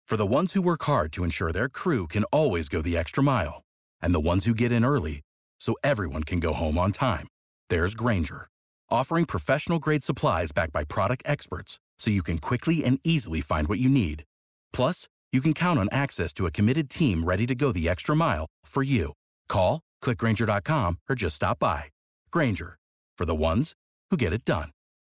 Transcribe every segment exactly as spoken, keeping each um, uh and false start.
For the ones who work hard to ensure their crew can always go the extra mile, and the ones who get in early so everyone can go home on time, there's Grainger, offering professional-grade supplies backed by product experts so you can quickly and easily find what you need. Plus, you can count on access to a committed team ready to go the extra mile for you. Call, click Grainger dot com, or just stop by. Grainger, for the ones who get it done.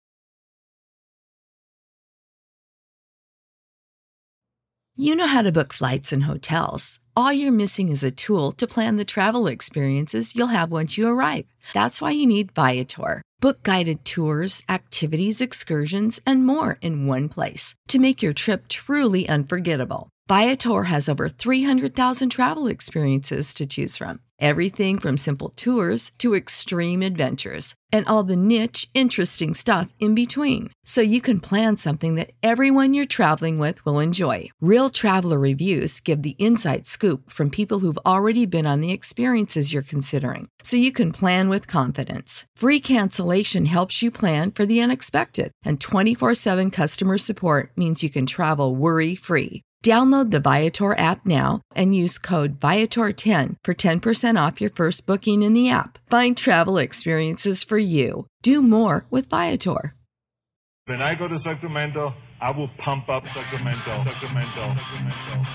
You know how to book flights and hotels. All you're missing is a tool to plan the travel experiences you'll have once you arrive. That's why you need Viator. Book guided tours, activities, excursions, and more in one place to make your trip truly unforgettable. Viator has over three hundred thousand travel experiences to choose from. Everything from simple tours to extreme adventures and all the niche, interesting stuff in between. So you can plan something that everyone you're traveling with will enjoy. Real traveler reviews give the inside scoop from people who've already been on the experiences you're considering. So you can plan with confidence. Free cancellation helps you plan for the unexpected. And twenty-four seven customer support means you can travel worry-free. Download the Viator app now and use code Viator ten for ten percent off your first booking in the app. Find travel experiences for you. Do more with Viator. When I go to Sacramento, I will pump up Sacramento. Sacramento. Sacramento.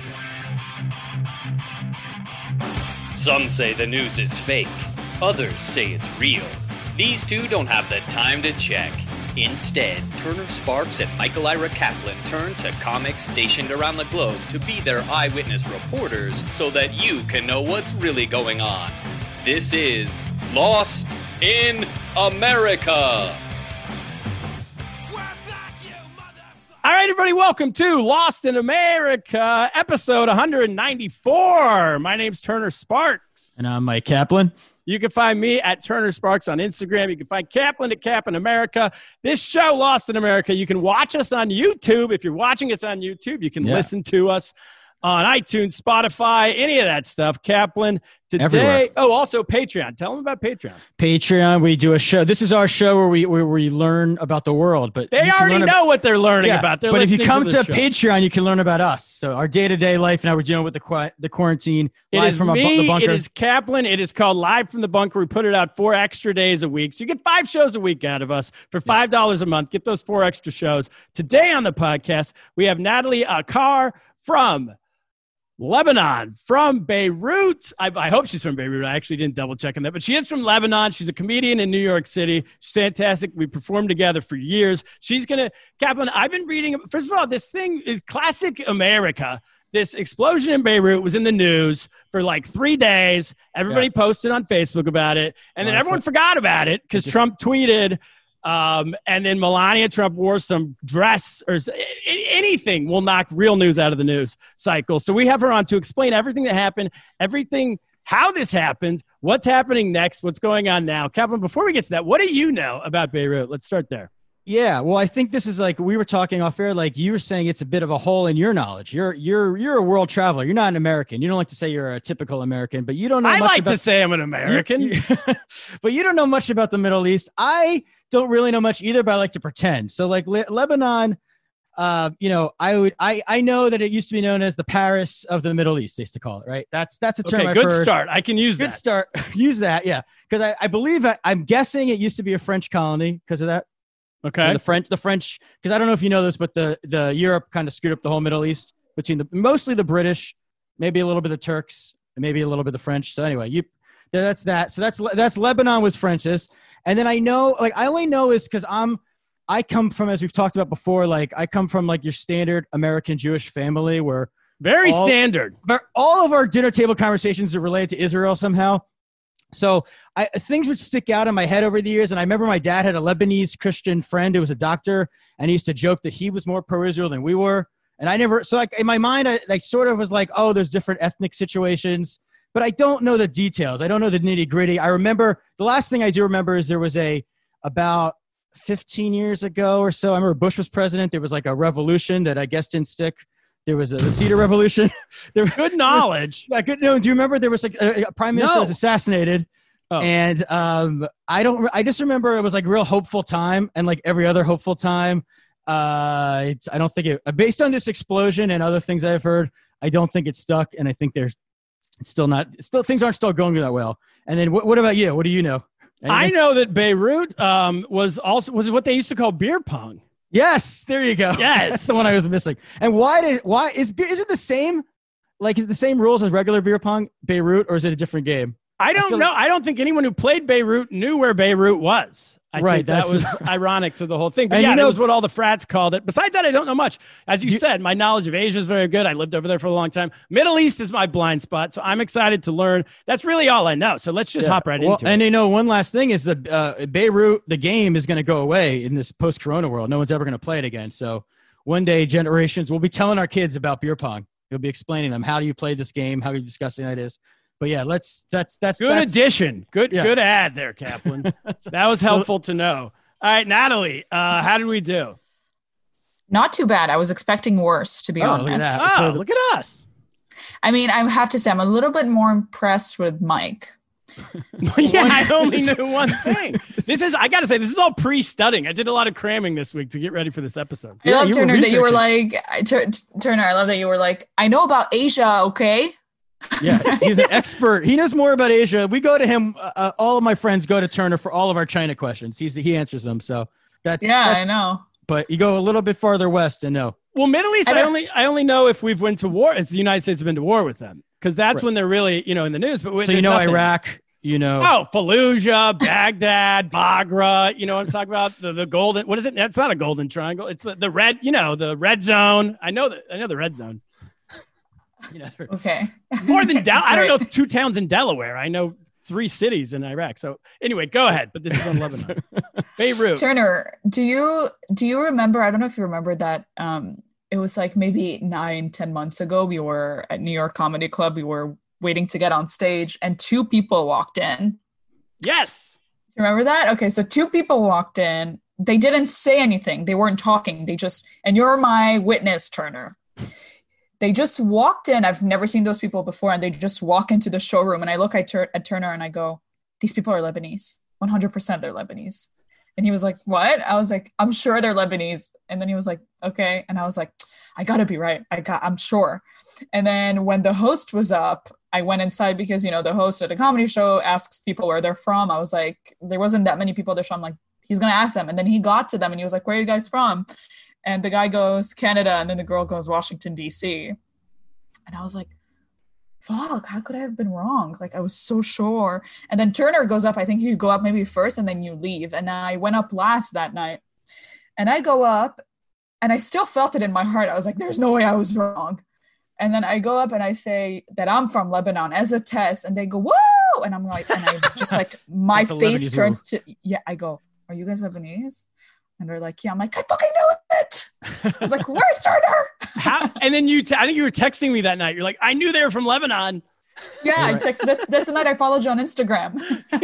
Some say the news is fake. Others say it's real. These two don't have the time to check. Instead, Turner Sparks and Michael Ira Kaplan turn to comics stationed around the globe to be their eyewitness reporters so that you can know what's really going on. This is Lost in America. All right, everybody, welcome to Lost in America, episode one ninety-four. My name's Turner Sparks. And I'm Mike Kaplan. You can find me at Turner Sparks on Instagram. You can find Kaplan at Cap in America. This show, Lost in America, you can watch us on YouTube. If you're watching us on YouTube, you can yeah. listen to us on iTunes, Spotify, any of that stuff. Kaplan, today. Everywhere. Oh, also Patreon. Tell them about Patreon. Patreon, we do a show. This is our show where we where we learn about the world. But they already know about, what they're learning yeah, about. They're but if you come to, to Patreon, you can learn about us. So our day-to-day life, now we're dealing with the qu- the quarantine. It live is from me, a, the bunker. It is Kaplan. It is called Live from the Bunker. We put it out four extra days a week. So you get five shows a week out of us for five dollars a month. Get those four extra shows. Today on the podcast, we have Natalie Akar from Lebanon, from Beirut. I, I hope she's from Beirut. I actually didn't double check on that, but she is from Lebanon. She's a comedian in New York City. She's fantastic. We performed together for years. She's going to, Kaplan, I've been reading, first of all, this thing is classic America. This explosion in Beirut was in the news for like three days. Everybody yeah. posted on Facebook about it. And then everyone forgot about it because Trump tweeted, Um, and then Melania Trump wore some dress or anything will knock real news out of the news cycle. So we have her on to explain everything that happened, everything, how this happened, what's happening next, what's going on now. Kaplan, before we get to that, what do you know about Beirut? Let's start there. Yeah, well, I think this is like we were talking off air, like you were saying it's a bit of a hole in your knowledge. You're you're you're a world traveler. You're not an American. You don't like to say you're a typical American, but you don't know I much like about, to say I'm an American. You, you, but you don't know much about the Middle East. I don't really know much either, but I like to pretend. So like Le- Lebanon, uh, you know, I would I I know that it used to be known as the Paris of the Middle East, they used to call it, right? That's that's a term okay, I've good heard. start. I can use good that. start. Use that, yeah. Because I, I believe I, I'm guessing it used to be a French colony because of that. Okay. And the French, the French, because I don't know if you know this, but the, the Europe kind of screwed up the whole Middle East between the mostly the British, maybe a little bit of the Turks, and maybe a little bit of the French. So anyway, you that's that. So that's that's Lebanon was French's, and then I know like I only know is because I'm I come from, as we've talked about before, like I come from like your standard American Jewish family where very all, standard. All of our dinner table conversations are related to Israel somehow. So I, things would stick out in my head over the years. And I remember my dad had a Lebanese Christian friend who was a doctor, and he used to joke that he was more pro-Israel than we were. And I never, so like in my mind, I like sort of was like, oh, there's different ethnic situations, but I don't know the details. I don't know the nitty gritty. I remember the last thing I do remember is there was a, about fifteen years ago or so, I remember Bush was president. There was like a revolution that I guess didn't stick. There was a the Cedar Revolution. There was good knowledge. Like, good. No, do you remember there was like a, a prime minister no. was assassinated, oh. and um, I don't. I just remember it was like real hopeful time, and like every other hopeful time, Uh, it's, I don't think it, based on this explosion and other things I've heard, I don't think it's stuck. And I think there's it's still not, it's still, things aren't still going that well. And then what, what about you? What do you know? Anything? I know that Beirut um, was also, was what they used to call beer pong. Yes. There you go. Yes. That's the one I was missing. And why did, why is, is it the same? Like, is it the same rules as regular beer pong, Beirut, or is it a different game? I don't I know. like- I don't think anyone who played Beirut knew where Beirut was. I Right, think that that's- was ironic to the whole thing. But And yeah, you know- that was what all the frats called it. Besides that, I don't know much. As you, You- said, my knowledge of Asia is very good. I lived over there for a long time. Middle East is my blind spot, so I'm excited to learn. That's really all I know. So let's just Yeah. hop right well, into and it. you know, one last thing is the uh, Beirut, the game is going to go away in this post-corona world. No one's ever going to play it again. So one day generations will be telling our kids about beer pong. You'll be explaining them, how do you play this game? How disgusting that is. But yeah, let's, that's, that's, Good that's, addition. Good, Yeah. good ad there, Kaplan. That was helpful to know. All right, Natalie, uh, how did we do? Not too bad. I was expecting worse, to be Oh, look at honest. that. Oh, look at us. I mean, I have to say, I'm a little bit more impressed with Mike. Yeah, I only knew one thing. This is, I got to say, this is all pre-studying. I did a lot of cramming this week to get ready for this episode. I Yeah, love you were Turner that you were researching. like, I- Tur- Turner, I love that you were like, I know about Asia, okay? Yeah, he's an expert. He knows more about Asia. We go to him. Uh, all of my friends go to Turner for all of our China questions. He's the, he answers them. So that's, Yeah, that's I know. But you go a little bit farther west and no. Well, Middle East, I I, don't- only I only know if we've went to war. It's the United States have been to war with them because that's Right. when they're really, you know, in the news. But So you there's know nothing. Iraq, you know. Oh, Fallujah, Baghdad, Bagra. You know what I'm talking about? The the golden. What is it? That's not a golden triangle. It's the, the red. You know, the red zone. I know that. I know the red zone. You know, Okay. More than Del- I don't Right. know two towns in Delaware. I know three cities in Iraq. So anyway, go ahead. But this is on Lebanon. Beirut. Turner, do you do you remember? I don't know if you remember that. Um, it was like maybe nine, ten months ago. We were at New York Comedy Club. We were waiting to get on stage, and two people walked in. Yes. You remember that? Okay, so two people walked in. They didn't say anything. They weren't talking. They just, and you're my witness, Turner. They just walked in. I've never seen those people before, and they just walk into the showroom. And I look at, Tur- at Turner and I go, "These people are Lebanese. one hundred percent they're Lebanese." And he was like, "What?" I was like, "I'm sure they're Lebanese." And then he was like, "Okay." And I was like, "I gotta be right. I got, I'm sure." And then when the host was up, I went inside because, you know, the host at a comedy show asks people where they're from. I was like, there wasn't that many people there. So I'm like, he's going to ask them. And then he got to them and he was like, "Where are you guys from?" And the guy goes, "Canada." And then the girl goes, "Washington, D C" And I was like, fuck, how could I have been wrong? Like, I was so sure. And then Turner goes up. I think you go up maybe first and then you leave. And I went up last that night. And I go up and I still felt it in my heart. I was like, there's no way I was wrong. And then I go up and I say that I'm from Lebanon as a test. And they go, "Whoa!" And I'm like, and I just like, my That's a face Lebanese turns to, yeah, I go, "Are you guys Lebanese?" And they're like, "Yeah." I'm like, "I fucking know it." I was like, "Where's Turner?" How, and then you, t- I think you were texting me that night. You're like, "I knew they were from Lebanon." Yeah, I texted. That's that's the night I followed you on Instagram.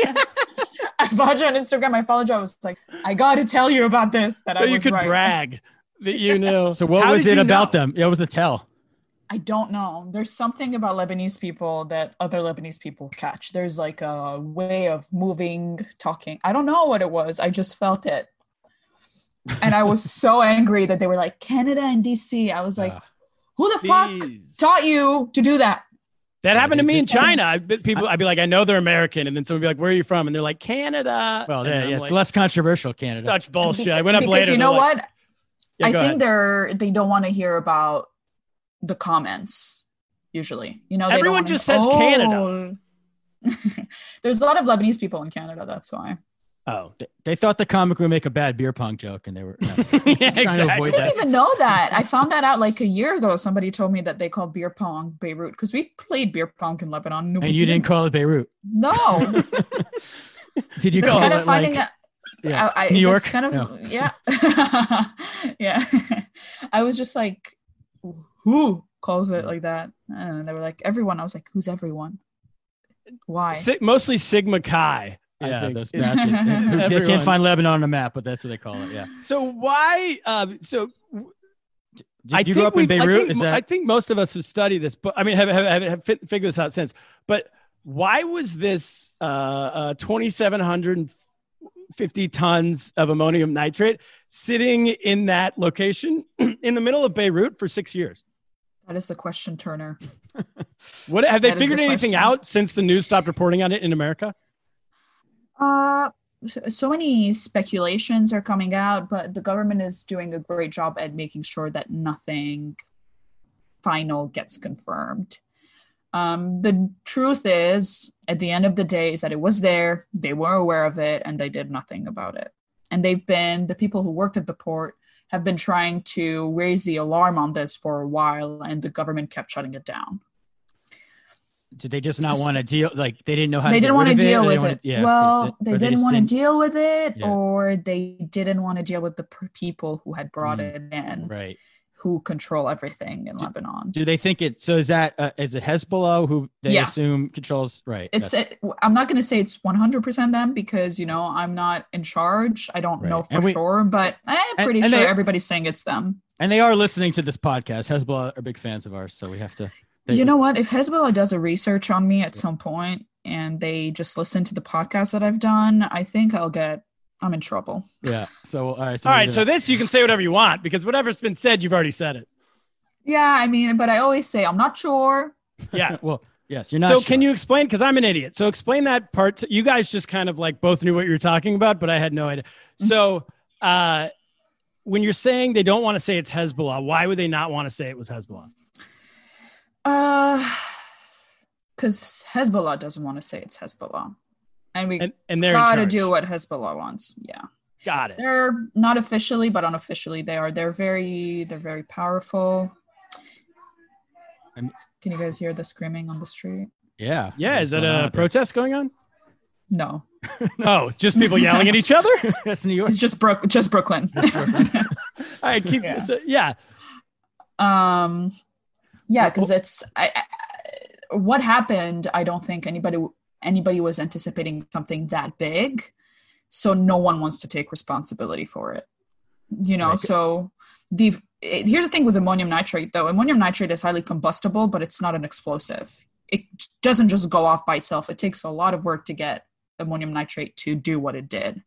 I followed you on Instagram. I followed you. I was like, "I got to tell you about this." That So I you was could right. brag that you knew. So what How was did it you about know? them? Yeah, it was the tell. I don't know. There's something about Lebanese people that other Lebanese people catch. There's like a way of moving, talking. I don't know what it was. I just felt it. And I was so angry that they were like, "Canada and D C" I was like, Ah. who the fuck Jeez. taught you to do that? That happened to me in Yeah. China. I, people, I'd be like, "I know they're American," and then someone would be like, "Where are you from?" And they're like, "Canada." Well, And yeah, I'm yeah, it's like, less controversial, Canada. such bullshit. Beca- I went up because later. you they're know like- what? Yeah, I go think ahead. they're they don't want to hear about the comments usually. You know, they don't Everyone wanna- just says Canada. Oh. There's a lot of Lebanese people in Canada. That's why. Oh, They, they thought the comic would make a bad beer pong joke, and they were no, yeah, trying to exactly. I avoid didn't that. even know that. I found that out like a year ago. Somebody told me that they call beer pong Beirut because we played beer pong in Lebanon. No, we And you didn't call it Beirut. No, Did you it's call kind it of finding like, a, yeah, I, I, New it's York? kind of No. yeah, yeah. I was just like, who calls it like that? And they were like, everyone. I was like, who's everyone? Why? Si- mostly Sigma Chi. I Yeah, think. those It's- bastards. they Everyone. can't find Lebanon on the map, but that's what they call it. Yeah. So why? Um, so Did I you think grow up in we've- I Beirut? think, Is mo- I that think most of us have studied this, but I mean, have have, have, have fi- figured this out since. But why was this uh, uh, twenty-seven hundred fifty tons of ammonium nitrate sitting in that location in the middle of Beirut for six years? That is the question, Turner. What have they That is figured the anything question. out since the news stopped reporting on it in America? Uh, so, so many speculations are coming out, but the government is doing a great job at making sure that nothing final gets confirmed. Um, the truth is, at the end of the day, is that it was there, they were aware of it, and they did nothing about it. And they've been, the people who worked at the port have been trying to raise the alarm on this for a while, and the government kept shutting it down. Did they just not want to deal? Like they didn't know how They to didn't want to deal with wanna, it. yeah, well, they, or didn't just want to deal with it, Yeah. or they didn't want to deal with the p- people who had brought Mm, it in, Right. who control everything in Lebanon. Do they think it? So is that uh, is it Hezbollah who they Yeah. assume controls? Right. It's. that's- It, I'm not going to say it's one hundred percent them because you know I'm not in charge. I don't Right. know for And we- sure, but I'm and- pretty and sure they- everybody's saying it's them. and they are listening to this podcast. Hezbollah are big fans of ours, so we have to. They, You know what? If Hezbollah does a research on me at some point and they just listen to the podcast that I've done, I think I'll get. I'm in trouble. Yeah. So all right. So All we're right. gonna- So this, you can say whatever you want because whatever's been said, you've already said it. Yeah, I mean, but I always say I'm not sure. Yeah. well, yes, you're not. So sure. can you explain? Because I'm an idiot. So explain that part. To, you guys just kind of like both knew what you were talking about, but I had no idea. So uh, when you're saying they don't want to say it's Hezbollah, why would they not want to say it was Hezbollah? Uh, because Hezbollah doesn't want to say it's Hezbollah, and we And and they're in gotta charge. do what Hezbollah wants. Yeah, Got it. they're not officially, but unofficially they are. They're very, they're very powerful. I'm- Can you guys hear the screaming on the street? Yeah. Yeah. Is that What's going on a out there? protest going on? No, Oh, just people yelling at each other? All That's New York. it's just Brook, just Brooklyn. right. Keep. Yeah. So, yeah. Um, yeah, because it's I, I, what happened. I don't think anybody anybody was anticipating something that big, so no one wants to take responsibility for it. You know, Right. so the it, here's the thing with ammonium nitrate, though. Ammonium nitrate is highly combustible, but it's not an explosive. It doesn't just go off by itself. It takes a lot of work to get ammonium nitrate to do what it did.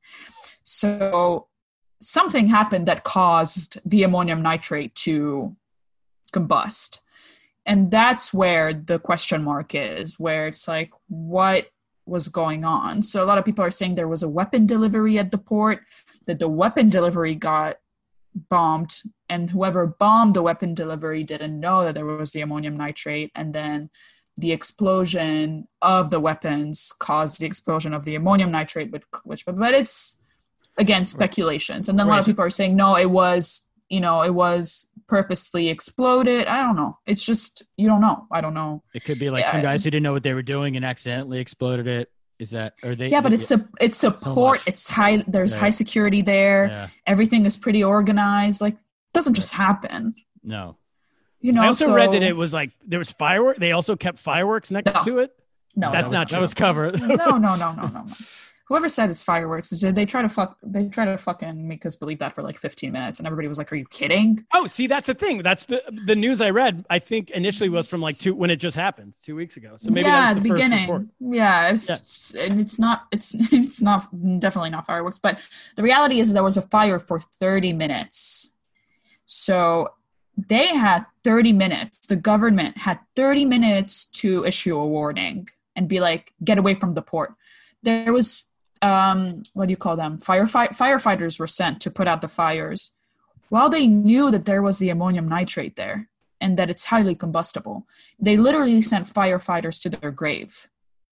So something happened that caused the ammonium nitrate to combust. And that's where the question mark is, where it's like, what was going on? So a lot of people are saying there was a weapon delivery at the port, that the weapon delivery got bombed, and whoever bombed the weapon delivery didn't know that there was the ammonium nitrate, and then the explosion of the weapons caused the explosion of the ammonium nitrate, which, which but it's, again, speculations. And then a lot of people are saying, no, it was, you know, it was purposely exploded. I don't know. It's just, you don't know. I don't know. It could be like some Yeah. guys who didn't know what they were doing and accidentally exploded it. Is that? Or they? Yeah, but it's a it's a So port. much. It's high. There's Yeah. high security there. Yeah. Everything is pretty organized. Like, it doesn't just happen. No. You know. I also so, read that it was like there was fireworks. They also kept fireworks next No. to it. no. That's that not was, true. That was cover. no, no, no, no, no, no. Whoever said it's fireworks, they try to fuck. They try to fucking make us believe that for like fifteen minutes, and everybody was like, "Are you kidding?" Oh, see, that's the thing. That's the the news I read. I think initially was from like two when it just happened two weeks ago. So maybe yeah, that was the the first beginning. report. Yeah, it's, and it's not. It's it's not definitely not fireworks. But the reality is there was a fire for thirty minutes. So they had thirty minutes. The government had thirty minutes to issue a warning and be like, "Get away from the port." There was um, what do you call them? Firefight firefighters were sent to put out the fires, while they knew that there was the ammonium nitrate there and that it's highly combustible. They literally sent firefighters to their grave.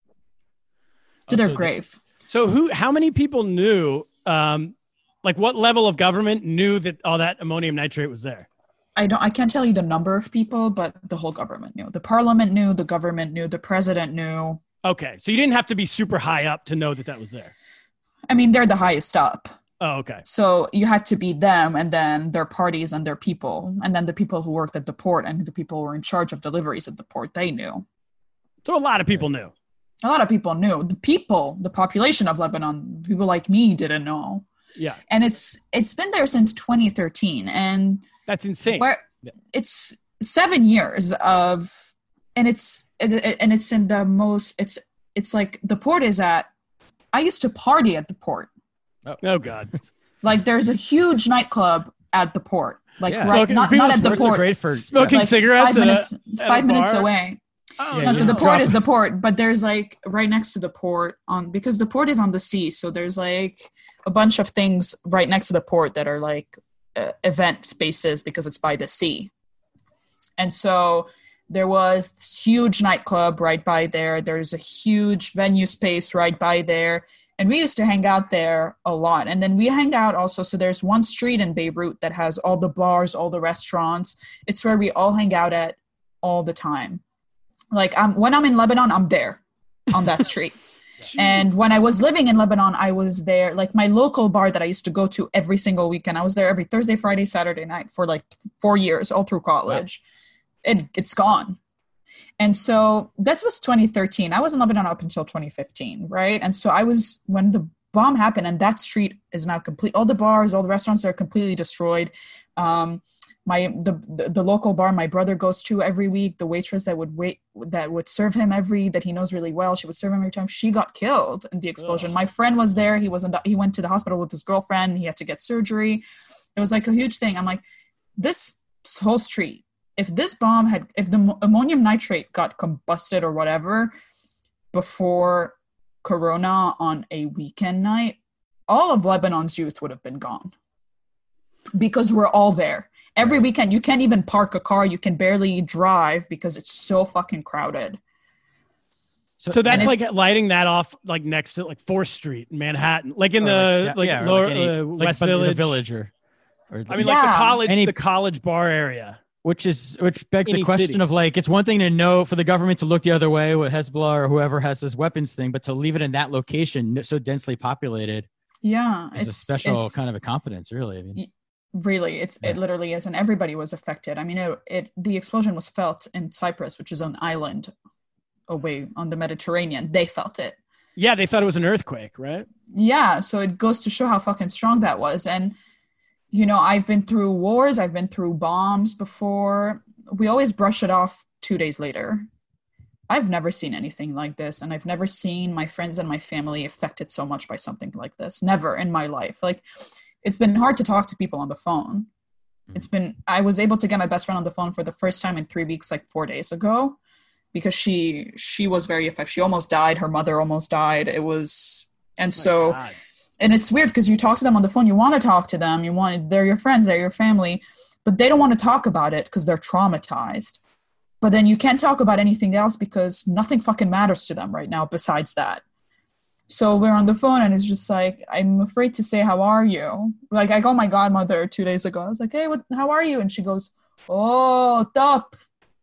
To Oh, their so the- grave. So who? How many people knew? Um, like what level of government knew that all that ammonium nitrate was there? I don't. I can't tell you the number of people, but the whole government knew. The parliament knew. The government knew. The president knew. Okay, so you didn't have to be super high up to know that that was there. I mean, they're the highest up. Oh, okay. So you had to be them, and then their parties and their people, and then the people who worked at the port and the people who were in charge of deliveries at the port. They knew. So a lot of people knew. A lot of people knew. The people, the population of Lebanon, people like me didn't know. Yeah, And it's it's been there since twenty thirteen, and that's insane. where it's seven years of, and it's and it's in the most. It's it's like the port is at. I used to party at the port Oh God. Like there's a huge nightclub at the port. Like Yeah. right, Smoking- not, people not at the Sports are port. great for Smoking like cigarettes five at a- minutes, at a five minutes bar? away. Oh, Yeah, No, so you the drop port it. is the port, but there's like right next to the port on because the port is on the sea. So there's like a bunch of things right next to the port that are like uh, event spaces because it's by the sea. And so there was this huge nightclub right by there. There's a huge venue space right by there. And we used to hang out there a lot. And then we hang out also. So there's one street in Beirut that has all the bars, all the restaurants. It's where we all hang out at all the time. Like I'm, when I'm in Lebanon, I'm there on that street. And when I was living in Lebanon, I was there. Like my local bar that I used to go to every single weekend, I was there every Thursday, Friday, Saturday night for like four years, all through college. Wow. It, it's gone. And so this was twenty thirteen. I was in Lebanon up until twenty fifteen, right? And so I was, when the bomb happened and that street is now complete, all the bars, all the restaurants are completely destroyed. Um, my the, the the local bar my brother goes to every week, the waitress that would wait that would serve him every that he knows really well, she would serve him every time, she got killed in the explosion. Ugh. My friend was there. He was in the, he went to the hospital with his girlfriend. He had to get surgery. It was like a huge thing. I'm like, this whole street, if this bomb had, if the ammonium nitrate got combusted or whatever before Corona on a weekend night, all of Lebanon's youth would have been gone because we're all there. Every weekend, you can't even park a car. You can barely drive because it's so fucking crowded. So, so that's if, like lighting that off, like next to like fourth Street in Manhattan, like in the like, like yeah, lower like any, uh, like West the Village, village, or, or I mean, yeah. like the college, Any, the college bar area. Which is which begs Any the question city. of like, it's one thing to know for the government to look the other way with Hezbollah or whoever has this weapons thing, but to leave it in that location so densely populated, yeah, is it's a special it's, kind of a competence, really. I mean, really, it's yeah. it literally is, and everybody was affected. I mean, it, it the explosion was felt in Cyprus, which is an island away on the Mediterranean. They felt it. Yeah, they thought it was an earthquake, right? Yeah, so it goes to show how fucking strong that was. And you know, I've been through wars, I've been through bombs before. We always brush it off two days later. I've never seen anything like this, and I've never seen my friends and my family affected so much by something like this. Never in my life. Like, it's been hard to talk to people on the phone. It's been, I was able to get my best friend on the phone for the first time in three weeks, like four days ago, because she, she was very affected. She almost died. Her mother almost died. It was, and Oh so, God. and it's weird because you talk to them on the phone, you want to talk to them, you want, they're your friends, they're your family, but they don't want to talk about it because they're traumatized. But then you can't talk about anything else because nothing fucking matters to them right now besides that. So we're on the phone and it's just like, I'm afraid to say, how are you? Like, I called my godmother two days ago. I was like, hey, what, how are you? And she goes, oh, top,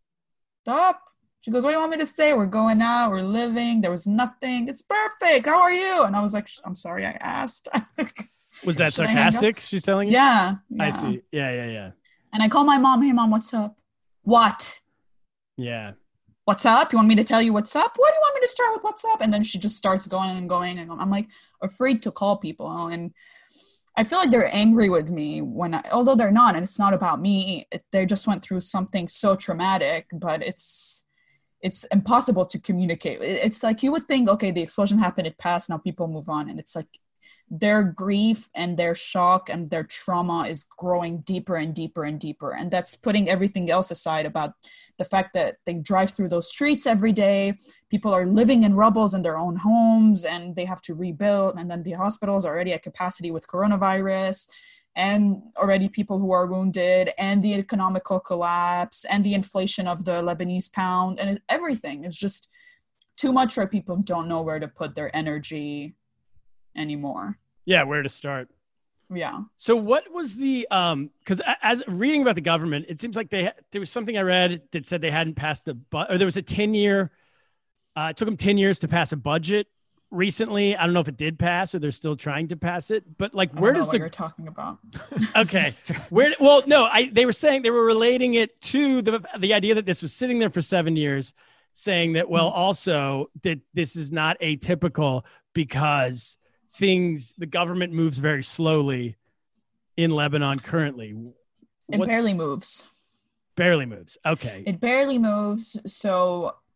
top. She goes, what do you want me to say? We're going out, we're living, there was nothing. It's perfect. How are you? And I was like, I'm sorry, I asked. Was that Should I hang up? sarcastic? She's telling you? Yeah, yeah. I see. Yeah, yeah, yeah. And I call my mom, hey, mom, what's up? What? Yeah. What's up? You want me to tell you what's up? Why do you want me to start with what's up? And then she just starts going and going. And I'm like afraid to call people. And I feel like they're angry with me when, I, although they're not, and it's not about me. It, they just went through something so traumatic, but it's, it's impossible to communicate. It's like you would think, okay, the explosion happened, it passed, now people move on. And it's like their grief and their shock and their trauma is growing deeper and deeper and deeper. And that's putting everything else aside about the fact that they drive through those streets every day. People are living in rubbles in their own homes and they have to rebuild. And then the hospitals are already at capacity with coronavirus, and already people who are wounded, and the economical collapse and the inflation of the Lebanese pound, and everything is just too much where people don't know where to put their energy anymore. Yeah, where to start. Yeah. So what was the, um, because as reading about the government, it seems like they, there was something I read that said they hadn't passed the, bu- or there was a ten year, uh, it took them ten years to pass a budget recently. I don't know if it did pass or they're still trying to pass it, but like, I where don't know does what the, you're talking about? okay, where, well, no, I, they were saying, they were relating it to the, the idea that this was sitting there for seven years, saying that, well, also that this is not atypical because things, the government moves very slowly in Lebanon currently. It What, barely moves. barely moves. Okay. It barely moves. So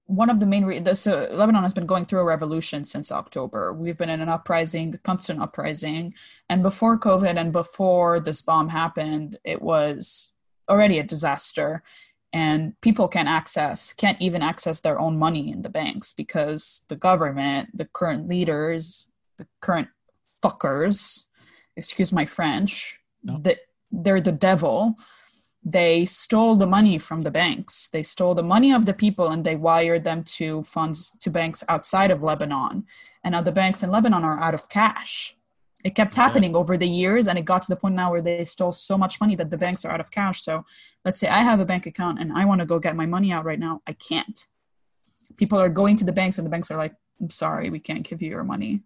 one of the main re- the, so Lebanon has been going through a revolution since October. We've been in an uprising, a constant uprising, and before COVID and before this bomb happened, it was already a disaster. And people can't access, can't even access their own money in the banks because the government, the current leaders, the current fuckers, excuse my French, no. that they're the devil. They stole the money from the banks. They stole the money of the people and they wired them to funds to banks outside of Lebanon. And now the banks in Lebanon are out of cash. It kept happening yeah. over the years, and it got to the point now where they stole so much money that the banks are out of cash. So let's say I have a bank account and I want to go get my money out right now. I can't. People are going to the banks and the banks are like, I'm sorry, we can't give you your money.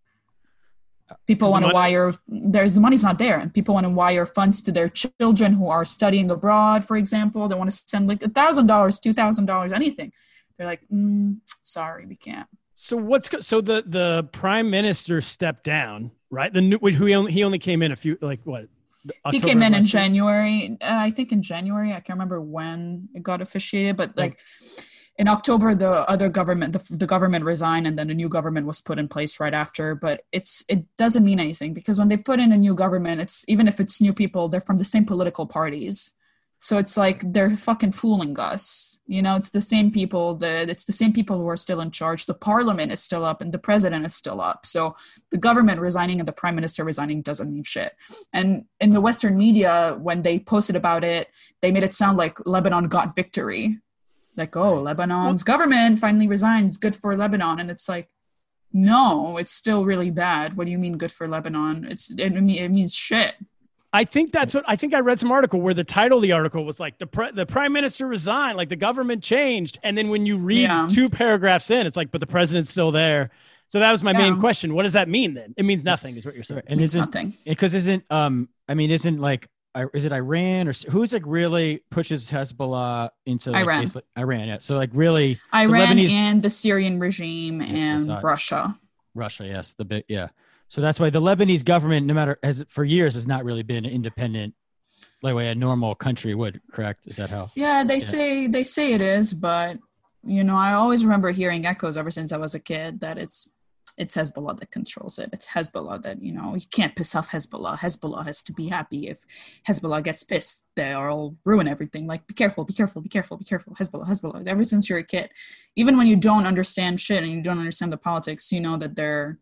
People want to wire, there's the money's not there, and people want to wire funds to their children who are studying abroad, for example. They want to send like a thousand dollars, two thousand dollars, anything. They're like, mm, sorry, we can't. So what's so the the prime minister stepped down, right? The new who he only he only came in a few like what? October he came in in January. Uh, I think in January. I can't remember when it got officiated, but like in October, the other government, the, the government resigned, and then a new government was put in place right after. But it's it doesn't mean anything because when they put in a new government, it's even if it's new people, they're from the same political parties. So it's like they're fucking fooling us. You know, it's the same people that it's the same people who are still in charge. The parliament is still up and the president is still up. So the government resigning and the prime minister resigning doesn't mean shit. And in the Western media, when they posted about it, they made it sound like Lebanon got victory. Like, oh, Lebanon's government finally resigns. Good for Lebanon. And it's like, no, it's still really bad. What do you mean good for Lebanon? It's it, it means shit. I think that's what I think I read some article where the title of the article was like the pre, the prime minister resigned, like the government changed. And then when you read yeah. two paragraphs in, it's like, but the president's still there. So that was my yeah. main question. What does that mean then? It means nothing is what you're saying. And it means isn't, nothing. Because isn't, um, I mean, isn't like, is it Iran or who's like really pushes Hezbollah into like Iran? Iran, yeah. So like really Iran the Lebanese, and the Syrian regime yeah, and Russia. Russia, yes, the big, yeah. So that's why the Lebanese government, no matter has for years, has not really been independent, like way a normal country would. Correct? Is that how? Yeah, they yeah. say they say it is, but you know, I always remember hearing echoes ever since I was a kid that it's it's Hezbollah that controls it. It's Hezbollah that, you know, you can't piss off Hezbollah. Hezbollah has to be happy. If Hezbollah gets pissed, they'll ruin everything. Like, be careful, be careful, be careful, be careful. Hezbollah, Hezbollah. Ever since you're a kid, even when you don't understand shit and you don't understand the politics, you know that they're,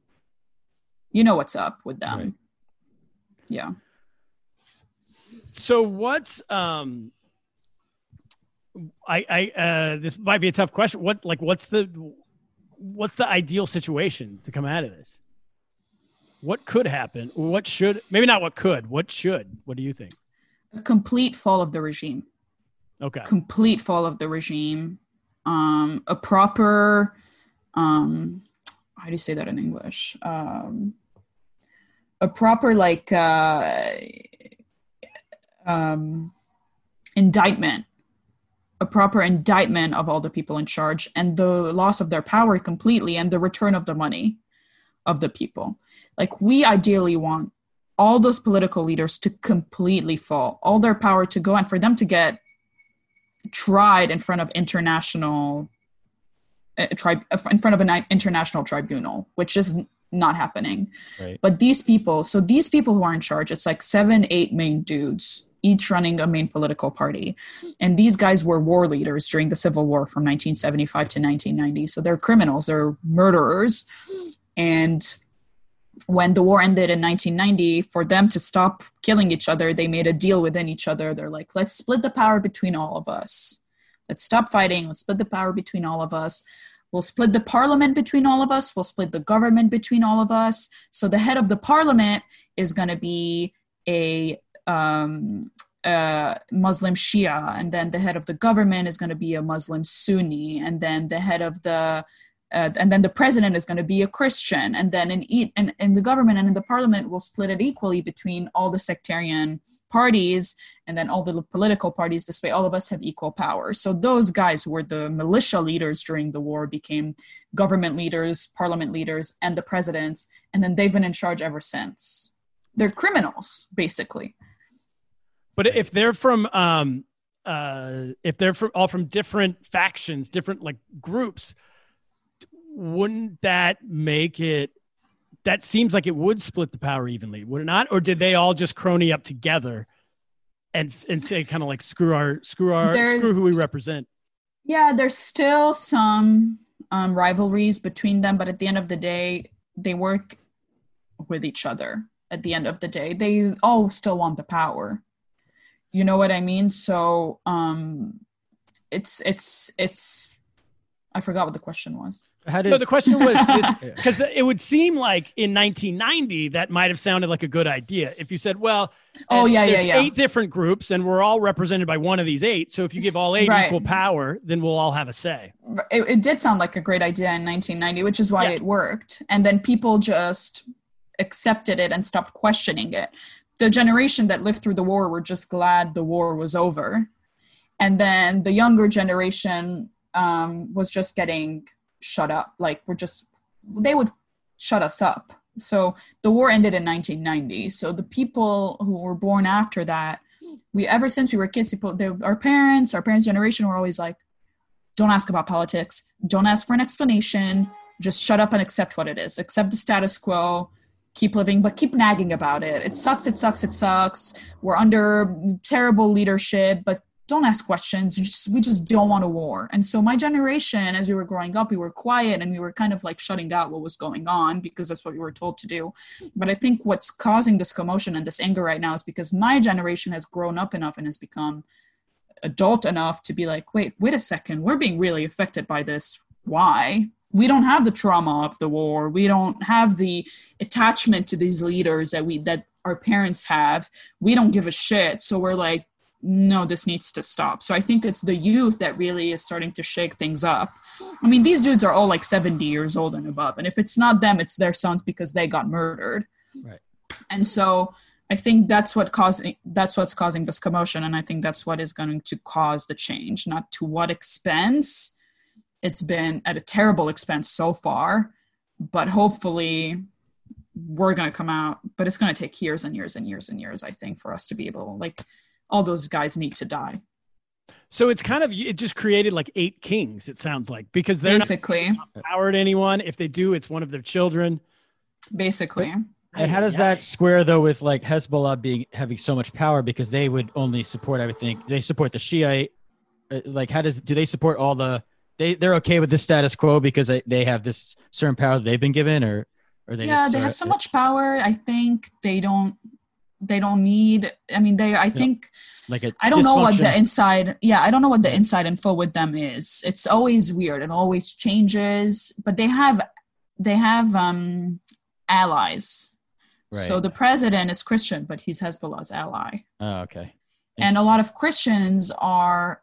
you know what's up with them. Right. Yeah. So what's, um, I, I, uh, this might be a tough question. What, like, what's the, what's the ideal situation to come out of this? What could happen? What should, maybe not what could, what should, what do you think? A complete fall of the regime. Okay. Complete fall of the regime. Um, a proper, um, how do you say that in English? Um, a proper, like, uh, um, indictment. A proper indictment of all the people in charge and the loss of their power completely and the return of the money of the people. Like, we ideally want all those political leaders to completely fall, all their power to go, and for them to get tried in front of international, uh, tri- in front of an international tribunal, which is not happening. Right. But these people, so these people who are in charge, it's like seven, eight main dudes, each running a main political party. And these guys were war leaders during the Civil War from nineteen seventy-five to nineteen ninety. So they're criminals, they're murderers. And when the war ended in nineteen ninety, for them to stop killing each other, they made a deal within each other. They're like, let's split the power between all of us. Let's stop fighting. Let's split the power between all of us. We'll split the parliament between all of us. We'll split the government between all of us. So the head of the parliament is going to be a um, uh, Muslim Shia, and then the head of the government is going to be a Muslim Sunni, and then the head of the Uh, and then the president is going to be a Christian, and then in, e- in, in the government and in the parliament will split it equally between all the sectarian parties and then all the political parties. This way, all of us have equal power. So those guys who were the militia leaders during the war became government leaders, parliament leaders, and the presidents, and then they've been in charge ever since. They're criminals, basically. But if they're from, um, uh, if they're from, all from different factions, different like groups, wouldn't that make it, that seems like it would split the power evenly, would it not? Or did they all just crony up together and and say kind of like screw our screw our There's, screw who we represent? Yeah, there's still some um, rivalries between them, but at the end of the day, they work with each other. At the end of the day, they all still want the power. You know what I mean? So um, it's it's it's. I forgot what the question was. How does- no, the question was because it would seem like in nineteen ninety that might have sounded like a good idea if you said, "Well, oh yeah, there's yeah, yeah. eight different groups and we're all represented by one of these eight. So if you give all eight right. equal power, then we'll all have a say." It, it did sound like a great idea in nineteen ninety, which is why yeah. it worked. And then people just accepted it and stopped questioning it. The generation that lived through the war were just glad the war was over, and then the younger generation um, was just getting shut up. Like we're just, they would shut us up. So the war ended in nineteen ninety. So the people who were born after that, we, ever since we were kids, people, they, our parents, our parents' generation were always like, don't ask about politics. Don't ask for an explanation. Just shut up and accept what it is. Accept the status quo. Keep living, but keep nagging about it. It sucks, it sucks, it sucks. We're under terrible leadership, but don't ask questions. We just, we just don't want a war. And so my generation, as we were growing up, we were quiet and we were kind of like shutting out what was going on because that's what we were told to do. But I think what's causing this commotion and this anger right now is because my generation has grown up enough and has become adult enough to be like, wait, wait a second, we're being really affected by this. Why? We don't have the trauma of the war. We don't have the attachment to these leaders that we that our parents have. We don't give a shit. So we're like, no, this needs to stop. So I think it's the youth that really is starting to shake things up. I mean, these dudes are all like seventy years old and above. And if it's not them, it's their sons because they got murdered. Right. And so I think that's what causing that's what's causing this commotion. And I think that's what is going to cause the change. Not to what expense. It's been at a terrible expense so far, but hopefully we're going to come out, but it's going to take years and years and years and years, I think, for us to be able, like, all those guys need to die. So it's kind of, it just created like eight kings, it sounds like, because they're basically not empowered anyone. If they do, it's one of their children. Basically. And how does that square though with like Hezbollah being, having so much power because they would only support everything. They support the Shiite, like how does, do they support all the, They they're okay with the status quo because they, they have this certain power that they've been given, or or they yeah just they have so much power. I think they don't they don't need. I mean they I think like a I don't know what the inside yeah I don't know what the inside info with them is. It's always weird and always changes. But they have they have um, allies. Right. So the president is Christian, but he's Hezbollah's ally. Oh, okay. And a lot of Christians are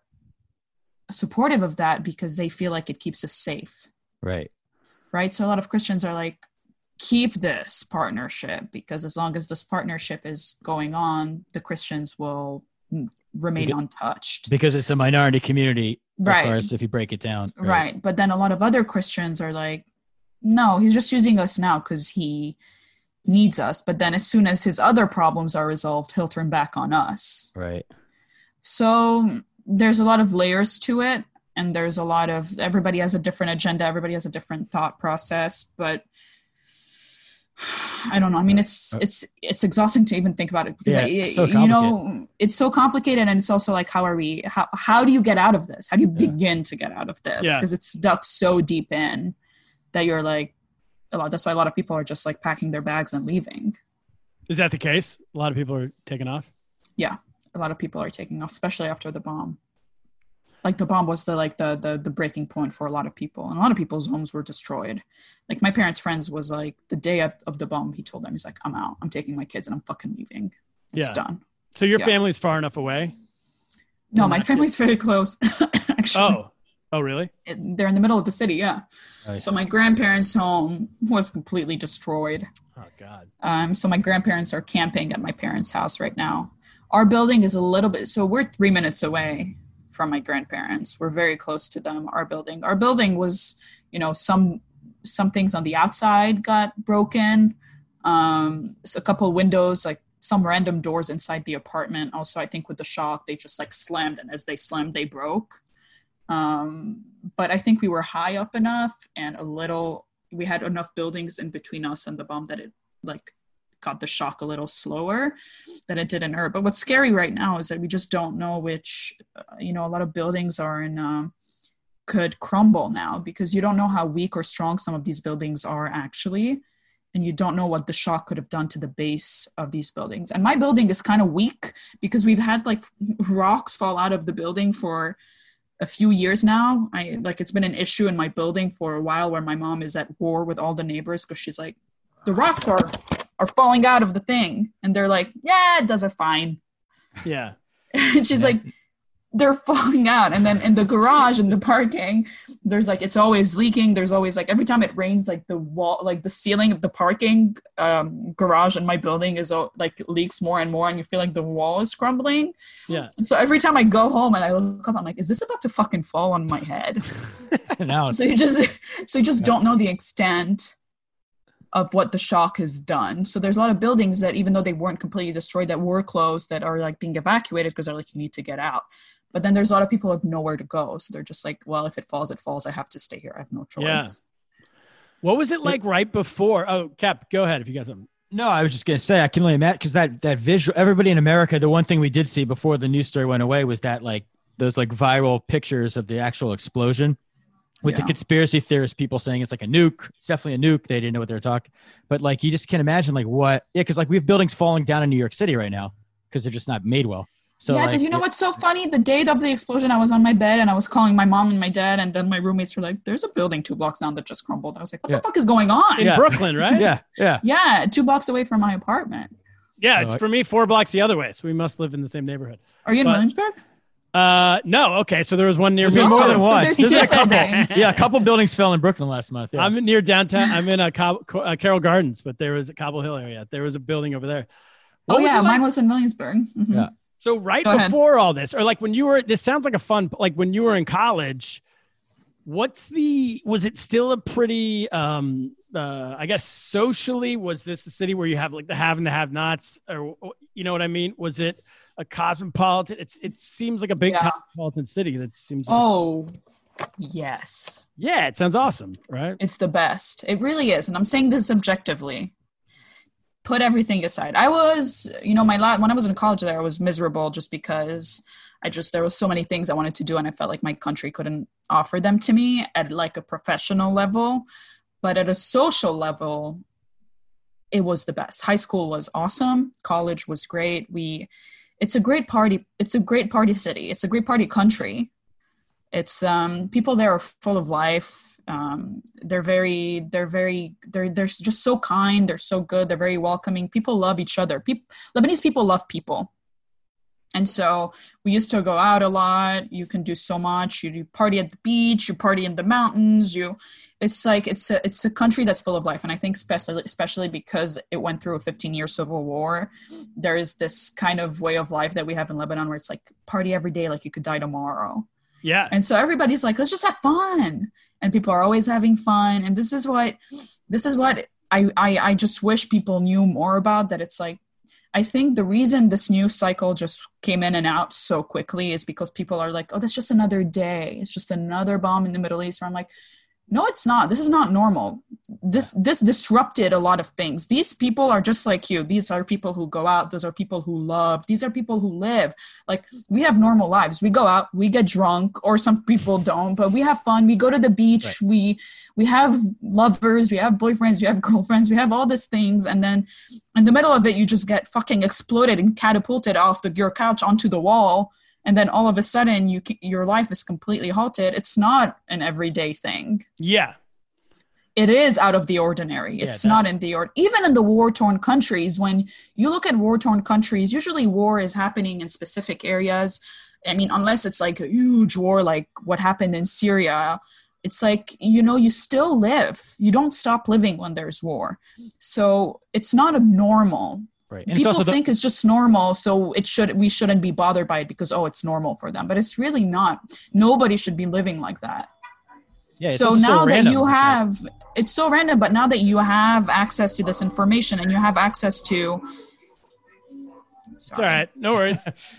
supportive of that because they feel like it keeps us safe. Right. Right. So a lot of Christians are like, keep this partnership because as long as this partnership is going on, the Christians will remain because, untouched. Because it's a minority community, right. as far as if you break it down. Right. right. But then a lot of other Christians are like, no, he's just using us now because he needs us. But then as soon as his other problems are resolved, he'll turn back on us. Right. So there's a lot of layers to it, and there's a lot of, everybody has a different agenda, everybody has a different thought process, but I don't know. I mean, it's it's it's exhausting to even think about it because yeah, I, so you know, it's so complicated, and it's also like, how are we? How how do you get out of this? How do you yeah. begin to get out of this? Because yeah. it's stuck so deep in that you're like, a lot. That's why a lot of people are just like packing their bags and leaving. Is that the case? A lot of people are taking off. Yeah. A lot of people are taking off, especially after the bomb. Like the bomb was the like the, the the breaking point for a lot of people, and a lot of people's homes were destroyed. Like my parents' friends was like the day of, of the bomb. He told them, he's like, "I'm out. I'm taking my kids and I'm fucking leaving. It's yeah. done." So your yeah. family's far enough away? No, my family's very close. Actually. Oh, oh, really? It, they're in the middle of the city. Yeah. Nice. So my grandparents' home was completely destroyed. Oh God. Um. So my grandparents are camping at my parents' house right now. Our building is a little bit, so we're three minutes away from my grandparents. We're very close to them, our building. Our building was, you know, some some things on the outside got broken. Um, so a couple of windows, like some random doors inside the apartment. Also, I think with the shock, they just like slammed, and as they slammed, they broke. Um, but I think we were high up enough and a little, we had enough buildings in between us and the bomb that it like got the shock a little slower, that it didn't hurt. But what's scary right now is that we just don't know which, uh, you know, a lot of buildings are in, um, could crumble now, because you don't know how weak or strong some of these buildings are actually. And you don't know what the shock could have done to the base of these buildings. And my building is kind of weak because we've had like rocks fall out of the building for a few years now. I like, it's been an issue in my building for a while, where my mom is at war with all the neighbors because she's like, the rocks are are falling out of the thing, and they're like, yeah, it does it fine. Yeah. And she's yeah. like, they're falling out. And then in the garage and the parking, there's like, it's always leaking. There's always like, every time it rains, like the wall, like the ceiling of the parking um, garage in my building is like leaks more and more, and you feel like the wall is crumbling. Yeah. And so every time I go home and I look up, I'm like, is this about to fucking fall on my head? now so you just, so you just yeah. don't know the extent of what the shock has done. So there's a lot of buildings that, even though they weren't completely destroyed, that were closed, that are like being evacuated because they're like, you need to get out. But then there's a lot of people who have nowhere to go. So they're just like, well, if it falls, it falls. I have to stay here. I have no choice. Yeah. What was it like right before? Oh, Cap, go ahead if you got something. No, I was just going to say, I can only imagine, because that, that visual, everybody in America, the one thing we did see before the news story went away was that like those like viral pictures of the actual explosion. With yeah. the conspiracy theorists, people saying it's like a nuke. It's definitely a nuke. They didn't know what they were talking. But like, you just can't imagine like what, yeah. Cause like we have buildings falling down in New York City right now because they're just not made well. So yeah. like, did you know what's so funny? The day of the explosion, I was on my bed and I was calling my mom and my dad. And then my roommates were like, there's a building two blocks down that just crumbled. I was like, what yeah. the fuck is going on? In yeah. Brooklyn, right? yeah. Yeah. Yeah. Two blocks away from my apartment. Yeah. So it's I, for me, four blocks the other way. So we must live in the same neighborhood. Are you in but, Williamsburg? Uh, no. Okay. So there was one near me. There's more than so one. there's There's two a couple. buildings. Yeah. A couple buildings fell in Brooklyn last month. Yeah. I'm near downtown. I'm in a Cob- uh, Carroll Gardens, but there was a Cobble Hill area. There was a building over there. What oh was yeah. like? Mine was in Williamsburg. Mm-hmm. Yeah. So right Go before ahead. all this, or like when you were, this sounds like a fun, like when you were in college, what's the, was it still a pretty, um, uh, I guess socially, was this a city where you have like the have and the have nots, or, you know what I mean? Was it a cosmopolitan? It's, it seems like a big Yeah. cosmopolitan city. That seems like, Oh, yes. yeah, it sounds awesome, right? It's the best. It really is. And I'm saying this objectively. Put everything aside. I was, you know, my la- when I was in college there, I was miserable just because I just, there was so many things I wanted to do and I felt like my country couldn't offer them to me at like a professional level. But at a social level, it was the best. High school was awesome. College was great. We, it's a great party. It's a great party city. It's a great party country. It's, um, people there are full of life. Um, they're very, they're very, they're, they're just so kind. They're so good. They're very welcoming. People love each other. People, Lebanese people love people. And so we used to go out a lot. You can do so much. You do party at the beach, you party in the mountains. You, it's like, it's a, it's a country that's full of life. And I think especially, especially because it went through a fifteen year civil war, there is this kind of way of life that we have in Lebanon where it's like party every day, like you could die tomorrow. Yeah. And so everybody's like, let's just have fun. And people are always having fun. And this is what, this is what I, I, I just wish people knew more about, that it's like, I think the reason this news cycle just came in and out so quickly is because people are like, oh, that's just another day. It's just another bomb in the Middle East. Where I'm like, no, it's not. This is not normal. This this disrupted a lot of things. These people are just like you. These are people who go out. Those are people who love. These are people who live. Like, we have normal lives. We go out, we get drunk, or some people don't, but we have fun. We go to the beach. Right. We we have lovers. We have boyfriends. We have girlfriends. We have all these things. And then in the middle of it, you just get fucking exploded and catapulted off the, your couch onto the wall. And then all of a sudden, you your life is completely halted. It's not an everyday thing. Yeah. It is out of the ordinary. It's yeah, not in the or even in the war-torn countries. When you look at war-torn countries, usually war is happening in specific areas. I mean, unless it's like a huge war, like what happened in Syria, it's like, you know, you still live. You don't stop living when there's war. So it's not abnormal. Right. And people it's think the- it's just normal, so it should we shouldn't be bothered by it because, oh, it's normal for them. But it's really not. Nobody should be living like that. Yeah, it's so now so that random. you have, it's so random, but now that you have access to this information and you have access to It's all right. No worries.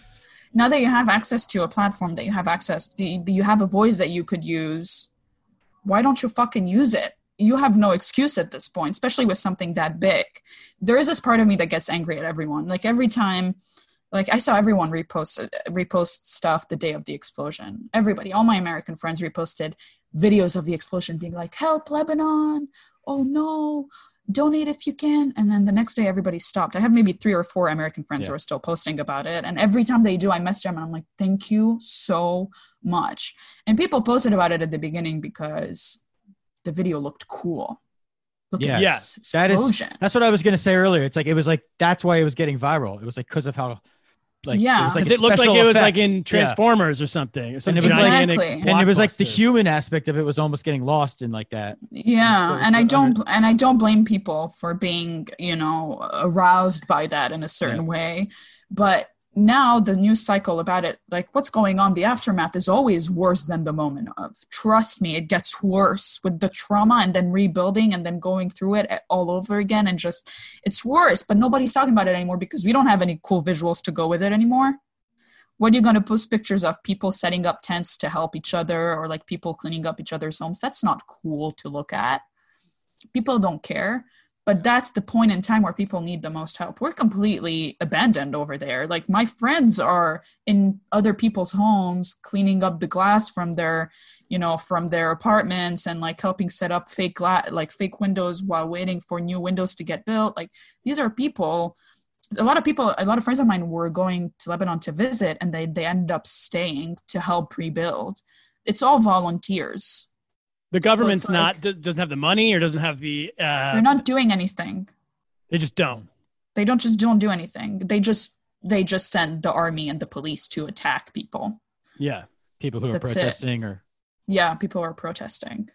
Now that you have access to a platform, that you have access, do you, do you have a voice that you could use? Why don't you fucking use it? You have no excuse at this point, especially with something that big. There is this part of me that gets angry at everyone. Like every time, like I saw everyone repost repost stuff the day of the explosion. Everybody, all my American friends reposted videos of the explosion being like, help Lebanon. Oh no, donate if you can. And then the next day everybody stopped. I have maybe three or four American friends yeah. who are still posting about it. And every time they do, I message them and I'm like, thank you so much. And people posted about it at the beginning because the video looked cool. Look yeah, at yeah. this That explosion. is, that's what I was going to say earlier. It's like, it was like, that's why it was getting viral. It was like, because of how, like, yeah. it was like it looked like it was effects. like in Transformers yeah. or something. Or some and it was gigantic like, and it was like the human aspect of it was almost getting lost in like that. Yeah. And I don't, and I don't blame people for being, you know, aroused by that in a certain yeah. way. But now the news cycle about it, like what's going on, the aftermath is always worse than the moment of. Trust me, it gets worse with the trauma and then rebuilding and then going through it all over again. And just, it's worse, but nobody's talking about it anymore because we don't have any cool visuals to go with it anymore. What are you going to post pictures of people setting up tents to help each other or like people cleaning up each other's homes? That's not cool to look at. People don't care. But that's the point in time where people need the most help. We're completely abandoned over there. Like my friends are in other people's homes, cleaning up the glass from their, you know, from their apartments and like helping set up fake glass, like fake windows while waiting for new windows to get built. Like these are people, a lot of people, a lot of friends of mine were going to Lebanon to visit and they, they ended up staying to help rebuild. It's all volunteers. The government's so like, not doesn't have the money or doesn't have the. Uh, they're not doing anything. They just don't. They don't just don't do anything. They just they just send the army and the police to attack people. Yeah, people who are That's protesting it. or. Yeah, people who are protesting.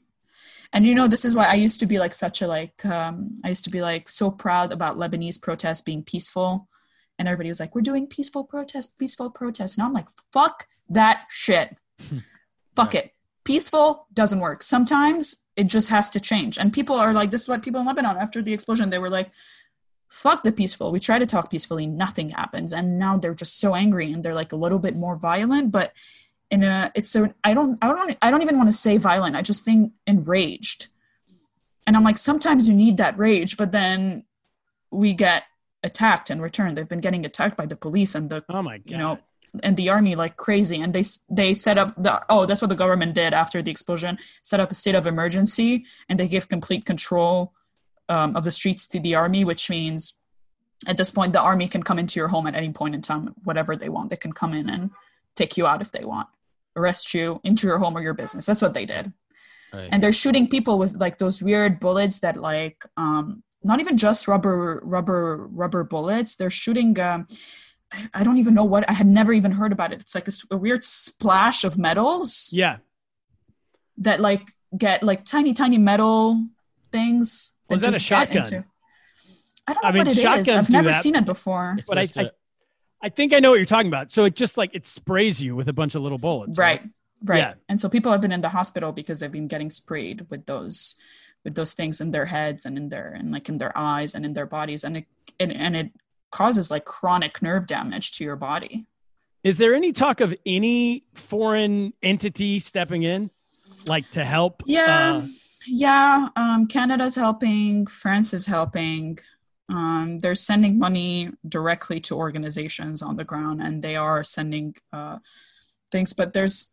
And you know, this is why I used to be like such a like um, I used to be like so proud about Lebanese protests being peaceful, and everybody was like, "We're doing peaceful protest, peaceful protest." Now I'm like, "Fuck that shit, fuck right. it." Peaceful doesn't work. Sometimes it just has to change. And people are like, this is what people in Lebanon, after the explosion, they were like, fuck the peaceful. We try to talk peacefully. Nothing happens. And now they're just so angry and they're like a little bit more violent, but in a, it's so, I don't, I don't, I don't even want to say violent. I just think enraged. And I'm like, sometimes you need that rage, but then we get attacked in return. They've been getting attacked by the police and the, oh my God. you know, and the army like crazy. And they, they set up the, oh, that's what the government did after the explosion, set up a state of emergency, and they give complete control um, of the streets to the army, which means at this point, the army can come into your home at any point in time, whatever they want. They can come in and take you out if they want, arrest you, into your home or your business. That's what they did. Right. And they're shooting people with like those weird bullets that like, um, not even just rubber, rubber, rubber bullets. They're shooting, um, I, I don't even know what, I had never even heard about it. It's like a, a weird splash of metals. Yeah. That like get like tiny, tiny metal things. That Was that a shotgun? Into, I don't know I mean, what it is. I've never seen it before. But I, I, I think I know what you're talking about. So it just like, it sprays you with a bunch of little bullets. Right. Right. Right. Yeah. And so people have been in the hospital because they've been getting sprayed with those, with those things in their heads and in their, and like in their eyes and in their bodies. And it, it and it causes like chronic nerve damage to your body. Is there any talk of any foreign entity stepping in, like to help? Yeah. Uh, yeah. Um, Canada's helping. France is helping. Um, they're sending money directly to organizations on the ground, and they are sending uh, things. But there's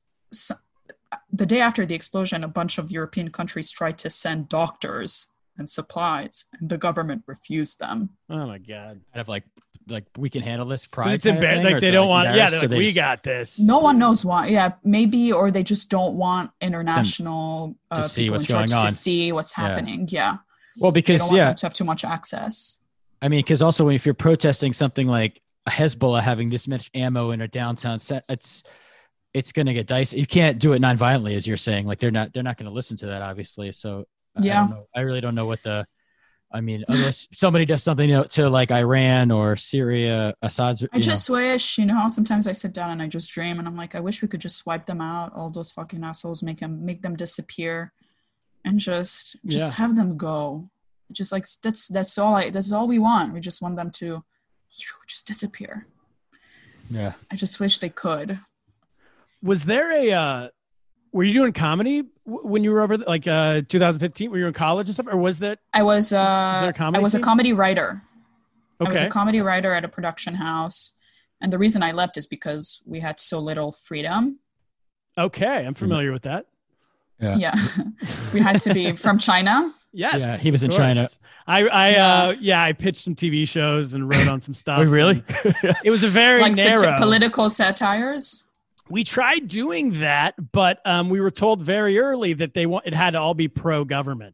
the day after the explosion, a bunch of European countries tried to send doctors and supplies, and the government refused them. Oh my God! Kind of like, like we can handle this. Pride it's embar- like they don't want. Yeah, they're like, they we just, got this. No one knows why. Yeah, maybe, or they just don't want international to uh, see people what's in charge going on. to see what's happening. Yeah. yeah. Well, because they don't want yeah, them to have too much access. I mean, because also if you're protesting something like Hezbollah having this much ammo in a downtown set, it's it's going to get dicey. You can't do it non-violently, as you're saying. Like they're not they're not going to listen to that, obviously. So yeah, I, don't know. I really don't know what the. I mean, unless somebody does something to, to like Iran or Syria, Assad's. I just know. wish, you know, sometimes I sit down and I just dream, and I'm like, I wish we could just wipe them out, all those fucking assholes, make them make them disappear, and just just yeah. have them go. Just like that's that's all I that's all we want. We just want them to just disappear. Yeah. I just wish they could. Was there a, uh, were you doing comedy w- when you were over, like uh, two thousand fifteen? Were you in college and stuff? Or was that? I was, uh, was there a comedy I was scene? a comedy writer. Okay. I was a comedy writer at a production house. And the reason I left is because we had so little freedom. Okay. I'm familiar with that. Yeah. Yeah. We had to be from China. Yes. Yeah, he was in of China. course. I, I, Yeah. uh, yeah, I pitched some T V shows and wrote on some stuff. Oh, really? and It was a very Like narrow. sati- political satires. We tried doing that, but um, we were told very early that they want it had to all be pro-government,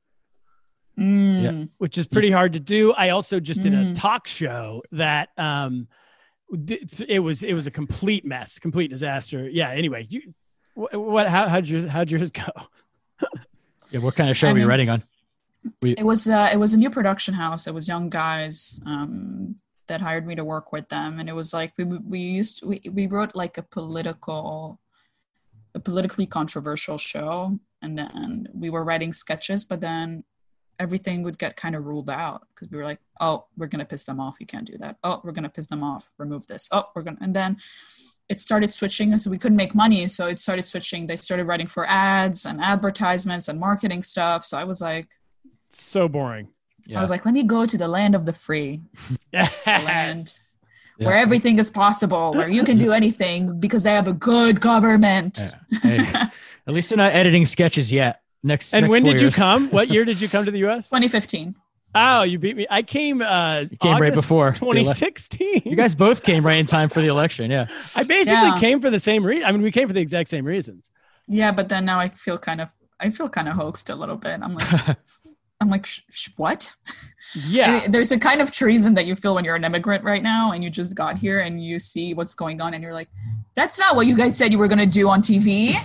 Mm. which is pretty hard to do. I also just did a Mm. talk show that um, th- it was it was a complete mess, complete disaster. Yeah. Anyway, you what, what how how'd yours how'd yours go? Yeah. What kind of show I were you mean- writing on? We, It was uh, it was a new production house. It was young guys um, that hired me to work with them, and it was like we we used to, we we wrote like a political, a politically controversial show, and then we were writing sketches, but then everything would get kind of ruled out because we were like, oh, we're gonna piss them off. You can't do that. Oh, we're gonna piss them off. Remove this. Oh, we're gonna, and then it started switching, so we couldn't make money. So it started switching. They started writing for ads and advertisements and marketing stuff. So I was like. So boring. yeah. I was like, let me go to the land of the free, Yes. land Yeah. where everything is possible, where you can do anything because they have a good government. Yeah. Hey, at least they're not editing sketches yet. Next. And next when four did you years. come? What year did you come to the U S? twenty fifteen. Oh, you beat me. I came uh You came right August before the twenty ele- sixteen. You guys both came right in time for the election. Yeah. I basically Yeah. came for the same reason. I mean, we came for the exact same reasons. Yeah, but then now I feel kind of, I feel kind of hoaxed a little bit. I'm like, I'm like, sh- sh- what? Yeah. I mean, there's a kind of treason that you feel when you're an immigrant right now and you just got here and you see what's going on and you're like, that's not what you guys said you were going to do on T V.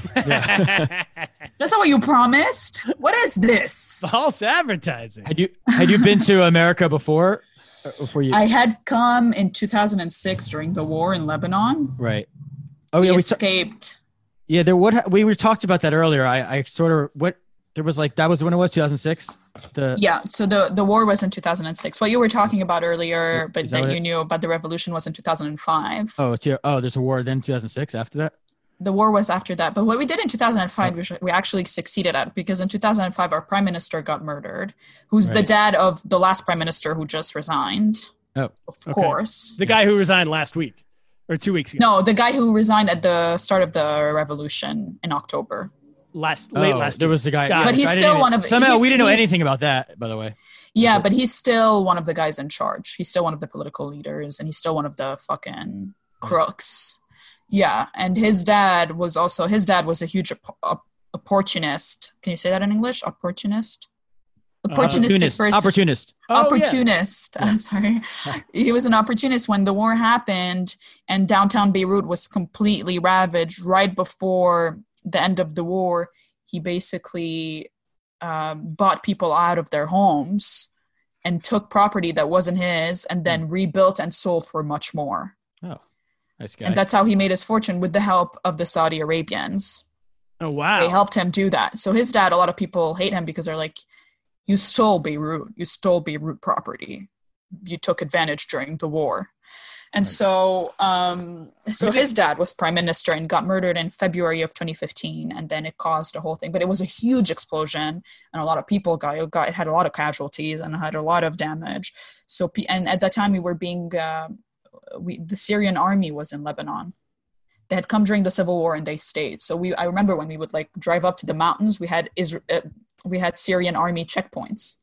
That's not what you promised. What is this? False advertising. Had you had you been to America before? Or Before you? I had come in two thousand six during the war in Lebanon. right. Oh we yeah. We ta- escaped. yeah. There. What we we talked about that earlier. I I sort of what there was like that was when it was two thousand six. The Yeah, so the, the war was in two thousand six. What you were talking about earlier, but Is that that what you it- knew about the revolution was in two thousand five. oh it's here. Oh, there's a war then two thousand six after that. The war was after that. But what we did in two thousand five, which we actually succeeded at, because in two thousand five, our prime minister got murdered, who's the Right. dad of the last prime minister who just resigned, Oh, of Okay. course. The guy who resigned last week or two weeks ago. No, the guy who resigned at the start of the revolution in October. Last late oh, last there week. was a guy. Got yeah, it. But he's I didn't still even- one of- somehow he's- we didn't know he's- anything about that. By the way. Yeah, but he's still one of the guys in charge. He's still one of the political leaders, and he's still one of the fucking crooks. Yeah, and his dad was also his dad was a huge op- op- opportunist. Can you say that in English? Opportunist. Opportunistic Opportunist. person. Opportunist. Oh, yeah. Opportunist. Uh, sorry, he was an opportunist when the war happened and downtown Beirut was completely ravaged. Right before the end of the war, he basically um, bought people out of their homes and took property that wasn't his and then rebuilt and sold for much more. Oh, nice guy. And that's how he made his fortune, with the help of the Saudi Arabians. Oh wow. They helped him do that. So his dad, a lot of people hate him because they're like, you stole Beirut. You stole Beirut property. You took advantage during the war. And Right. so um, so his dad was prime minister and got murdered in February of twenty fifteen. And then it caused a whole thing. But it was a huge explosion. And a lot of people got, got it had a lot of casualties and had a lot of damage. So pe- And at that time, we were being, uh, we, the Syrian army was in Lebanon. They had come during the civil war and they stayed. So we, I remember when we would like drive up to the mountains, we had Isra- uh, we had Syrian army checkpoints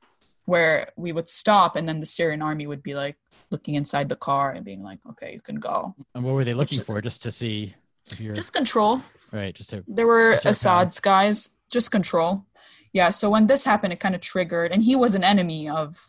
where we would stop, and then the Syrian army would be like looking inside the car and being like, "Okay, you can go." And what were they looking for? Just to see if you're Just control. right. Just to There were Just their Assad's guys. Just control. Yeah. So when this happened, it kind of triggered, and he was an enemy of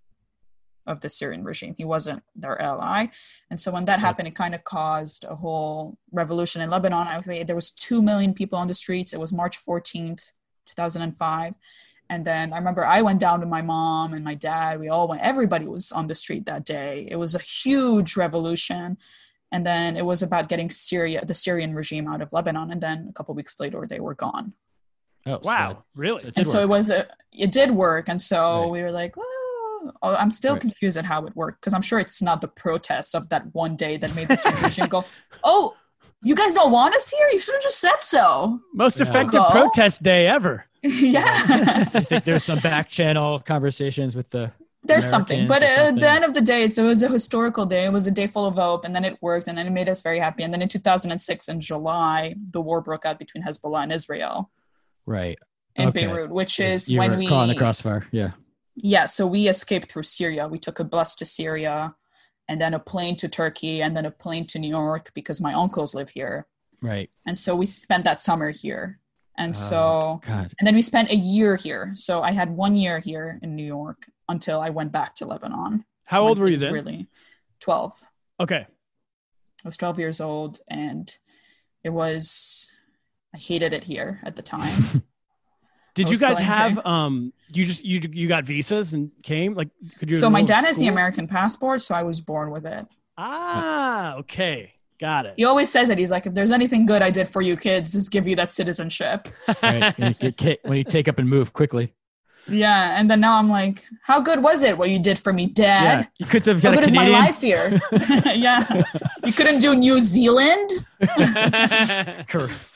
of the Syrian regime. He wasn't their ally. And so when that happened, it kind of caused a whole revolution in Lebanon. I was, there was two million people on the streets. It was March fourteenth, two thousand five. And then I remember I went down to my mom and my dad. We all went, everybody was on the street that day. It was a huge revolution. And then it was about getting Syria, the Syrian regime out of Lebanon. And then a couple of weeks later, they were gone. oh Wow. so Really? it did And so work. it was, a, it did work. And so Right. we were like, oh, know. I'm still Right. confused at how it worked because I'm sure it's not the protest of that one day that made this organization go, oh, you guys don't want us here? You should have just said so. Most Yeah. effective Go. protest day ever. Yeah. I think there's some back channel conversations with the There's something. But Americans or at something. the end of the day, so it was a historical day. It was a day full of hope, and then it worked, and then it made us very happy. And then in two thousand six, in July, the war broke out between Hezbollah and Israel right in Okay. Beirut, which Yes, is you when were we caught in the crossfire. Yeah. Yeah, so we escaped through Syria. We took a bus to Syria, and then a plane to Turkey, and then a plane to New York because my uncles live here. Right. And so we spent that summer here. And Oh, so, God. and then we spent a year here. So I had one year here in New York until I went back to Lebanon. How when old were you things then? Really, twelve. Okay. I was twelve years old, and it was, I hated it here at the time. Did I you was so guys have angry. um? You just you you got visas and came like? Could you? So my enroll in dad has the school? American passport, so I was born with it. Ah, okay, got it. He always says it. He's like, if there's anything good I did for you kids, is give you that citizenship. Right. When you get ki- when you take up and move quickly. Yeah, and then now I'm like, how good was it what you did for me, Yeah. Dad? You could have How got a good is my Canadian. life here? Yeah, you couldn't do New Zealand. Correct.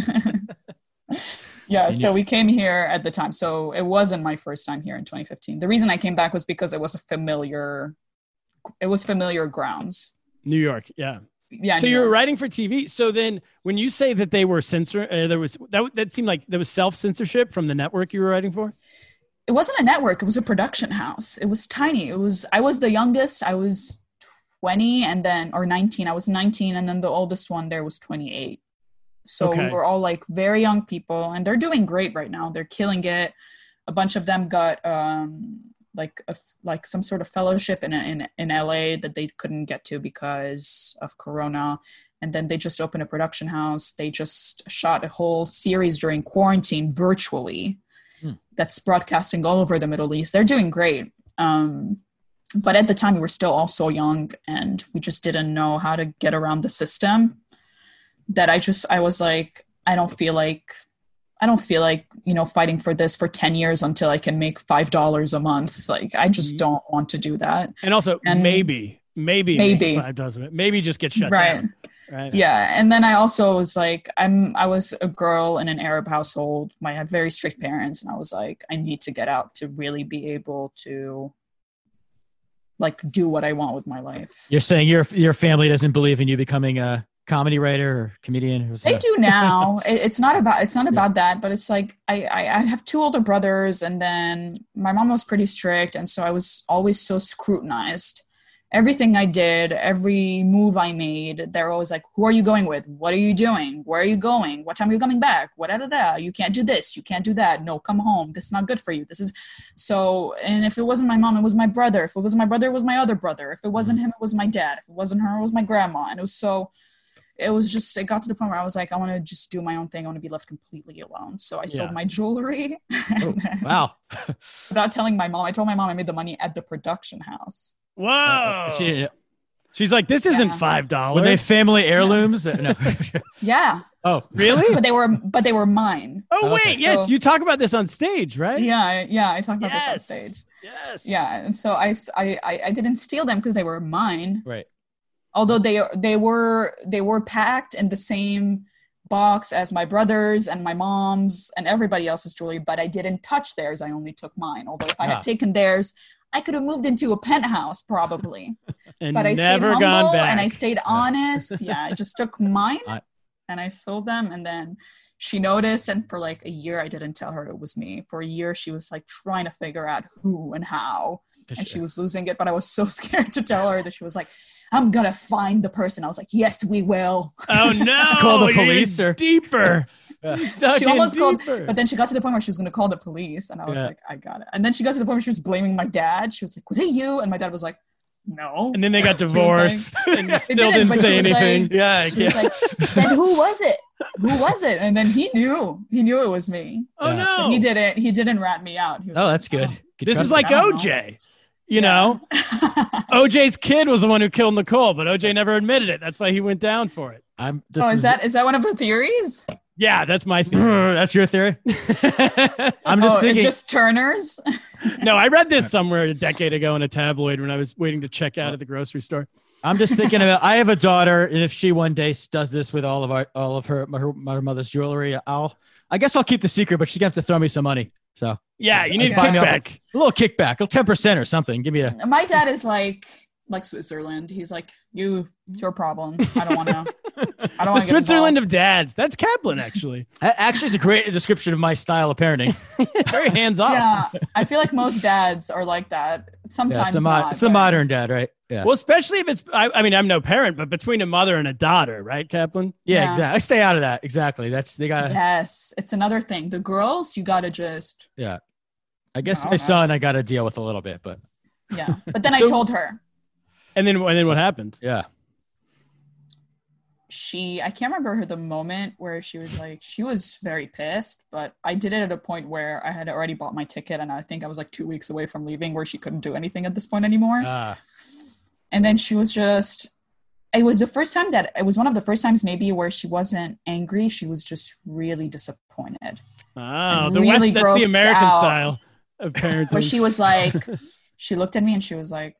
Yeah, And so you- we came here at the time. So it wasn't my first time here in twenty fifteen. The reason I came back was because it was a familiar, it was familiar grounds. New York, yeah. Yeah. So New you were York. writing for T V. So then, when you say that they were censor, uh, there was that that seemed like there was self censorship from the network you were writing for. It wasn't a network. It was a production house. It was tiny. It was, I was the youngest. I was twenty and then, or nineteen. I was nineteen. And then the oldest one there was twenty-eight. So Okay. we were all like very young people, and they're doing great right now. They're killing it. A bunch of them got um, like a, like some sort of fellowship in, in in L A that they couldn't get to because of Corona. And then they just opened a production house. They just shot a whole series during quarantine virtually. Hmm. That's broadcasting all over the Middle East. They're doing great. Um, but at the time, we were still all so young, and we just didn't know how to get around the system. That I just, I was like, I don't feel like, I don't feel like, you know, fighting for this for ten years until I can make five dollars a month. Like, I just Mhm. don't want to do that. And also, And- maybe, maybe, Maybe. five dozen, maybe just get shut Right. down. Right. Yeah. And then I also was like, I'm, I was a girl in an Arab household. I had very strict parents. And I was like, I need to get out to really be able to like do what I want with my life. You're saying your your family doesn't believe in you becoming a comedy writer or comedian? Or They something? do now. It- it's not about it's not about that, but it's like I, I I have two older brothers, and then my mom was pretty strict, and so I was always so scrutinized. Everything I did, every move I made, they're always like, "Who are you going with? What are you doing? Where are you going? What time are you coming back? What da da da? You can't do this. You can't do that. No, come home. This is not good for you. This is so." And if it wasn't my mom, it was my brother. If it wasn't my brother, it was my other brother. If it wasn't him, it was my dad. If it wasn't her, it was my grandma. And it was so. It was just, it got to the point where I was like, I want to just do my own thing. I want to be left completely alone. So I sold Yeah. my jewelry. Oh, wow. Without telling my mom. I told my mom I made the money at the production house. Whoa. Uh, she- She's like, this isn't Yeah. five were dollars. they family heirlooms? Uh, No. Yeah. Oh, Really? But they were, but they were mine. Oh wait, Okay. yes, So- you talk about this on stage, right? Yeah. I- Yeah. I talked about Yes. this on stage. Yes. Yeah. And so I, s- I, I- I didn't steal them because they were mine. right. Although they, they were, they were packed in the same box as my brother's and my mom's and everybody else's jewelry, but I didn't touch theirs. I only took mine. Although if I Ah. had taken theirs, I could have moved into a penthouse probably. And But I stayed never humble gone back. and I stayed honest. Yeah, I just took mine I- and I sold them. And then she noticed. And for like a year, I didn't tell her it was me. For a year, she was like trying to figure out who and how. And she was losing it. But I was so scared to tell her that she was like, I'm going to find the person. I was like, yes, we will. Oh no! Call the you're police even or- deeper. Yeah. She almost called, deeper. but then she got to the point where she was going to call the police. And I was Yeah. like, I got it. And then she got to the point where she was blaming my dad. She was like, was it you? And my dad was like, no. And then they got She was divorced, like- and you They still didn't, didn't but say she was like- anything. Yeah. I She was can't- like, then who was it? Who was it? And then he knew. He knew it was me. oh Yeah. no! But he didn't. He didn't rat me out. He was Oh, like, that's good. Good This trust is like I don't O know. J. You Yeah. know, O J's kid was the one who killed Nicole, but O J never admitted it. That's why he went down for it. I'm. This oh, is that is that one of the theories? Yeah, that's my theory. That's your theory. I'm just oh, thinking. it's just Turner's. No, I read this somewhere a decade ago in a tabloid when I was waiting to check out at the grocery store. I'm just thinking about. I have a daughter, and if she one day does this with all of our, all of her, her, my mother's jewelry, I'll, I guess I'll keep the secret, but she's gonna have to throw me some money. So yeah, you need a buy me off kickback. A little kickback, a ten percent or something. Give me a. My dad is like like Switzerland. He's like, you, it's your problem. I don't want to. I don't The want to. Switzerland of dads. That's Kaplan, actually. That actually is a great description of my style of parenting. Very hands off. Yeah, I feel like most dads are like that. Sometimes Yeah, it's a, mo- not. it's a but- modern dad, right? Yeah. Well, especially if it's, I, I mean, I'm no parent, but between a mother and a daughter, right, Kaplan? yeah, yeah. exactly. I stay out of that. Exactly. That's they got. to Yes, it's another thing. The girls, you gotta just Yeah. I guess No, my no. son, I got to deal with a little bit, but yeah. But then I So- told her. And then, and then what happened? yeah. She I can't remember her the moment where she was like she was very pissed, but I did it at a point where I had already bought my ticket and I think I was like two weeks away from leaving where she couldn't do anything at this point anymore. Ah. And then she was just it was the first time that it was one of the first times maybe where she wasn't angry, she was just really disappointed. Oh, I'm the really West, that's the grossed American out. style of parenting. Where she was like she looked at me and she was like,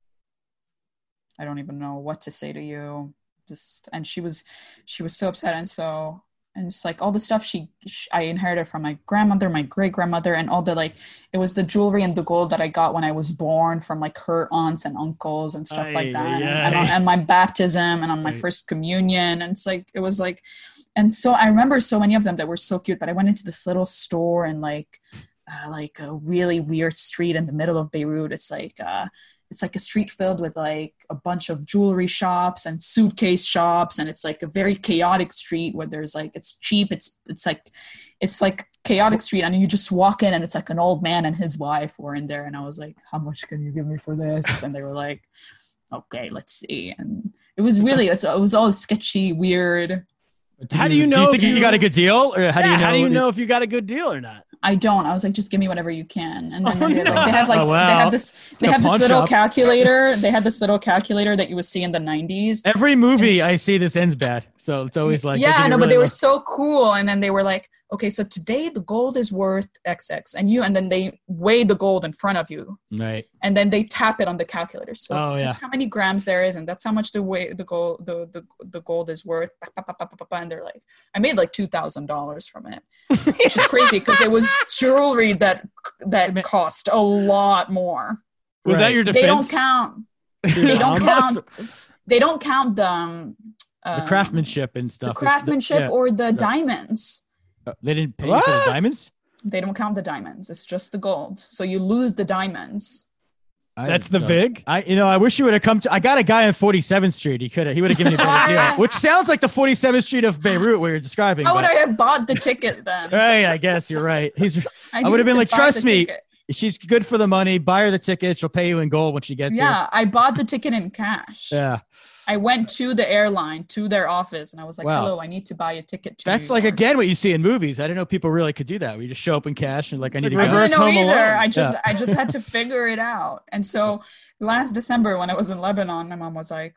I don't even know what to say to you. Just and she was she was so upset and so and just like all the stuff she, she I inherited from my grandmother, my great grandmother, and all the like it was the jewelry and the gold that I got when I was born from like her aunts and uncles and stuff Aye, like that, aye, and, aye. and, on, and my baptism and on my Right. first communion, and it's like it was like, and so I remember so many of them that were so cute. But I went into this little store and like uh, like a really weird street in the middle of Beirut. It's like uh, it's like a street filled with like a bunch of jewelry shops and suitcase shops, and it's like a very chaotic street where there's like it's cheap. It's it's like it's like chaotic street, and you just walk in and it's like an old man and his wife were in there, and I was like, "How much can you give me for this?" And they were like, "Okay, let's see." And it was really it's it was all sketchy, weird. How do you know Do you if think you, you- got a good deal, or how do Yeah, you know? how do you know if you got a good deal or not? I don't. I was like, just give me whatever you can. And then Oh, they, no. like, they have like Oh, wow. they have this they Like a have this pawn little shop. calculator. They had this little calculator that you would see in the nineties. Every movie I see this ends bad, so it's always like yeah, making no, it but really they were low. so cool. And then they were like, okay, so today the gold is worth X X, and you, and then they weigh the gold in front of you, right. and then they tap it on the calculator. So Oh, yeah. that's how many grams there is, and that's how much the weight the gold the the, the gold is worth. And they're like, I made like two thousand dollars from it, which is crazy because it was jewelry that that cost a lot more. Was that Right. your defense? They don't count. They don't count. They don't count the um, The um, craftsmanship and stuff. the It's craftsmanship yeah. or the diamonds. Uh, They didn't pay you for the What? diamonds. They don't count the diamonds. It's just the gold. So you lose the diamonds. I That's the don't- vig? I, you know, I wish you would have come to. I got a guy on forty-seventh Street. He could have. He would have given me a better deal. Which sounds like the forty-seventh Street of Beirut, where you're describing. How would but- I have bought the ticket then? Right, I guess you're right. He's. I needed would've been to like, buy "Trust the me, ticket. She's good for the money. Buy her the ticket. She'll pay you in gold when she gets Yeah, I bought the ticket in cash. here." Yeah, I went to the airline, to their office, and I was like, Wow. hello, I need to buy a ticket to that's New like York. again what you see in movies. I didn't know people really could do that. We just show up in cash and like, I need to like go. I reverse didn't know Home either. Alone. I just Yeah. I just had to figure it out. And so last December when I was in Lebanon, my mom was like,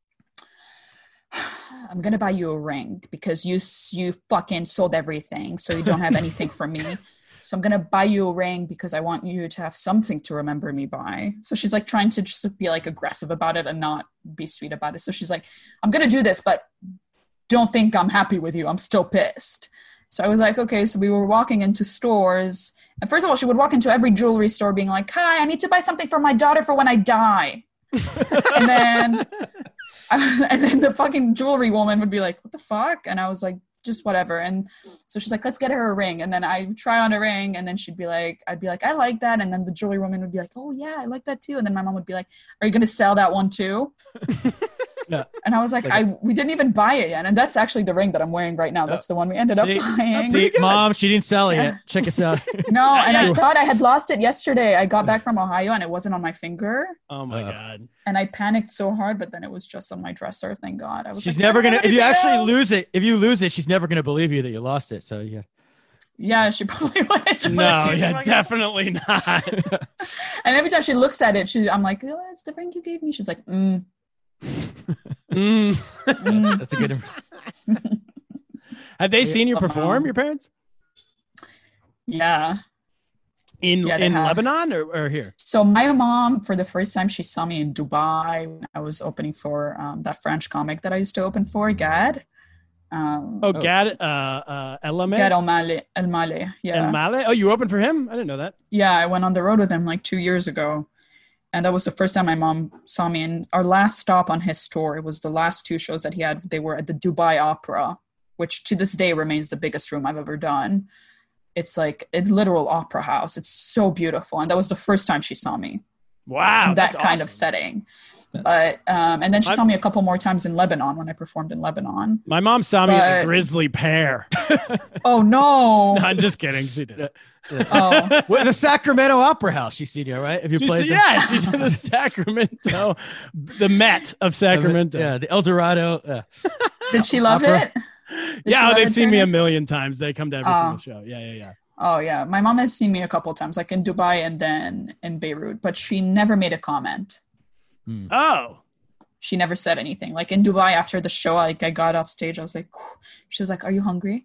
I'm gonna buy you a ring because you s- you fucking sold everything, so you don't have anything for me. So I'm gonna buy you a ring because I want you to have something to remember me by. So she's like trying to just be like aggressive about it and not be sweet about it. So she's like, I'm gonna do this, but don't think I'm happy with you. I'm still pissed. So I was like, okay. So we were walking into stores. And first of all, she would walk into every jewelry store being like, hi, I need to buy something for my daughter for when I die. and then and then the fucking jewelry woman would be like, what the fuck? And I was like, just whatever. And so she's like, let's get her a ring. And then I try on a ring, and then she'd be like, I'd be like, I like that. And then the jewelry woman would be like, oh yeah, I like that too. And then my mom would be like, are you going to sell that one too? Yeah. And I was like, Like- I we didn't even buy it yet. And that's actually the ring that I'm wearing right now. That's the one we ended up See? buying. See, mom, she didn't sell it yet. Check us out. No, and I Yeah. thought I had lost it yesterday. I got back from Ohio and it wasn't on my finger. Oh my Uh, God. And I panicked so hard, but then it was just on my dresser. Thank God. I was She's like, never "I don't gonna. have If you anything actually else." lose it, if you lose it, she's never gonna believe you that you lost it. So yeah. Yeah, she probably would. She No, she's yeah, fucking- definitely not. And every time she looks at it, she, I'm like, oh, it's the ring you gave me. She's like, mm, Mm. mm. That's a good. Have they seen you Uh-huh. perform, your parents? Yeah. In Yeah, they in have. Lebanon or, or here? So my mom, for the first time, she saw me in Dubai when I was opening for um, that French comic that I used to open for, Gad. Um, Oh, Gad uh, uh, Elame? Gad El Male. El Male. Yeah. El Male? Oh, you opened for him? I didn't know that. Yeah, I went on the road with him like two years ago. And that was the first time my mom saw me. And our last stop on his tour, it was the last two shows that he had. They were at the Dubai Opera, which to this day remains the biggest room I've ever done. It's like a literal opera house. It's so beautiful. And that was the first time she saw me. Wow. In that that's kind awesome. of setting. But um, and then she I'm- saw me a couple more times in Lebanon when I performed in Lebanon. My mom saw me as a But- grizzly pear. Oh no! No, I'm just kidding. She did. Oh, Well, the Sacramento Opera House, she's seen you, right? Have you She's, played? the- yeah, she's in the Sacramento, the Met of Sacramento. Yeah, the El Dorado. Yeah. did she love Opera. it? Did she Yeah, oh, love they've it, seen me a Turner? million times. They come to every Oh. single show. Yeah, yeah, yeah. Oh yeah, my mom has seen me a couple times, like in Dubai and then in Beirut, but she never made a comment. Oh, She never said anything. Like in Dubai after the show, like I got off stage, I was like, "Whew." She was like, "Are you hungry?"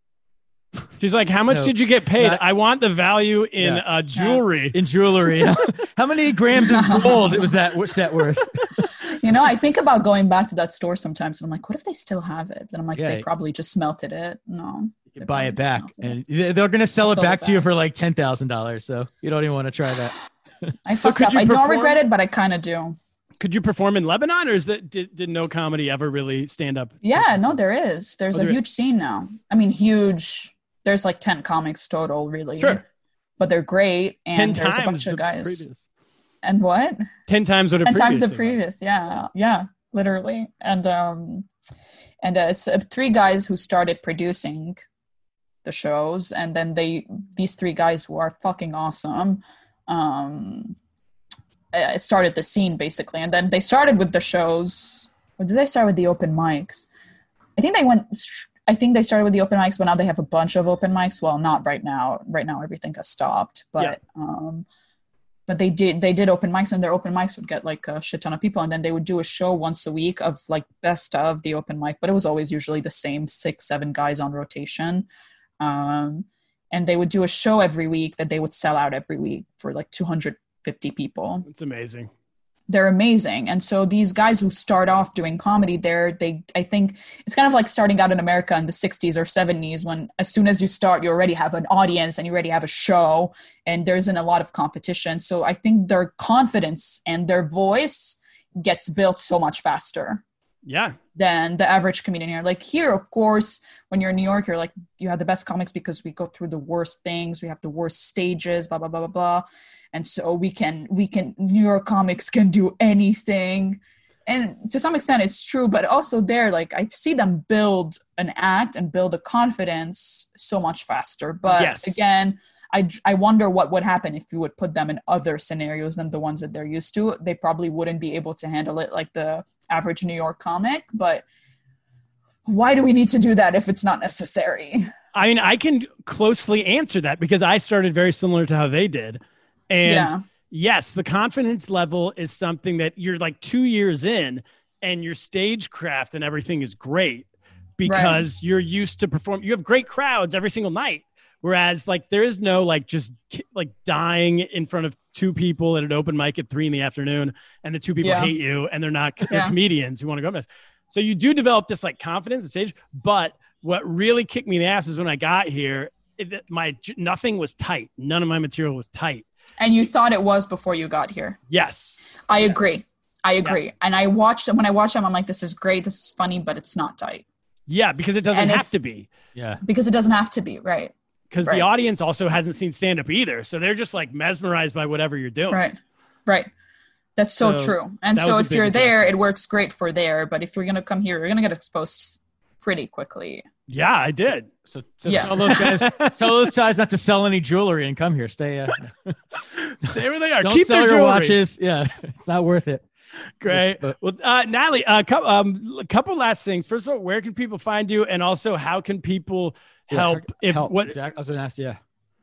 she's like, how much No, did you get paid? not- I want the value in Yeah. uh, jewelry. In jewelry. How many grams of gold was that? What's that worth? You know, I think about going back to that store sometimes, and I'm like, what if they still have it? And I'm like, Yeah. they probably just melted it. No, You they buy probably it just back, melted and they- they're going to sell it Sell it back to you back. for like ten thousand dollars. So you don't even want to try that. I fucked could up. you I don't perform- regret it, but I kind of do. Could you perform in Lebanon, or is that did, did no comedy ever really stand up? Yeah, no, there is. There's Oh, a there huge scene now. I mean, huge. There's like ten comics total, really. Sure. But they're great, Ten and there's a times bunch the of guys. previous. And what? Ten times what a Ten times the previous it was. previous. Yeah, yeah, literally. And um, and uh, it's uh, three guys who started producing the shows, and then they these three guys who are fucking awesome. Um, uh, started the scene basically, and then they started with the shows. Or did they start with the open mics? I think they went. I think they started with the open mics, but now they have a bunch of open mics. Well, not right now. Right now, everything has stopped. But Yeah. um, but they did they did open mics, and their open mics would get like a shit ton of people, and then they would do a show once a week of like best of the open mic. But it was always usually the same six, seven guys on rotation. Um, and they would do a show every week that they would sell out every week for like two hundred fifty people. It's amazing. They're amazing. And so these guys who start off doing comedy there, they, I think it's kind of like starting out in America in the sixties or seventies, when as soon as you start, you already have an audience and you already have a show, and there isn't a lot of competition. So I think their confidence and their voice gets built so much faster Yeah. than the average comedian here. Like here, of course, when you're in New York, you're like, you have the best comics because we go through the worst things. We have the worst stages, blah, blah, blah, blah, blah. And so we can, we can, New York comics can do anything. And to some extent it's true, but also there, like I see them build an act and build a confidence so much faster. But Yes. again, I, I wonder what would happen if you would put them in other scenarios than the ones that they're used to. They probably wouldn't be able to handle it like the average New York comic, but why do we need to do that if it's not necessary? I mean, I can closely answer that because I started very similar to how they did. And Yeah. yes, the confidence level is something that you're like two years in and your stagecraft and everything is great because you're used to perform. You have great crowds every single night. Whereas like there is no like just ki- like dying in front of two people at an open mic at three in the afternoon and the two people Yeah. hate you and they're not they're Yeah. comedians who want to go mess. So you do develop this like confidence on stage. But what really kicked me in the ass is when I got here, it, my nothing was tight. None of my material was tight. And you thought it was before you got here. Yes. I agree. I agree. And I watched them when I watched them, I'm like, this is great. This is funny, but it's not tight Yeah, because it doesn't And have if- to be. Yeah. because it doesn't have to be. Right. Because Right. the audience also hasn't seen stand up either. So they're just like mesmerized by whatever you're doing. Right. Right. That's so, So true. And that so was a if big you're there, adjustment. it works great for there. But if you're going to come here, you're going to get exposed pretty quickly. Yeah, I did. So, so Yeah. tell those guys, tell those guys not to sell any jewelry and come here. Stay. Uh, Stay where they are. don't Keep sell their your jewelry. watches. Yeah, it's not worth it. Great. It's, uh, Well, uh, Natalie, a couple, um, a couple last things. First of all, where can people find you? And also, how can people yeah, help? If help. what Exact- I was gonna ask. Yeah.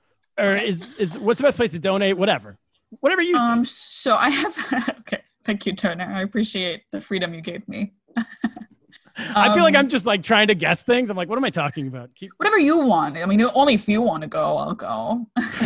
or is is what's the best place to donate? Whatever, whatever you. Um, think. so I have, okay. Thank you, Turner. I appreciate the freedom you gave me. I feel like Um, I'm just like trying to guess things. I'm like, what am I talking about? Keep- Whatever you want. I mean, only if you want to go, I'll go.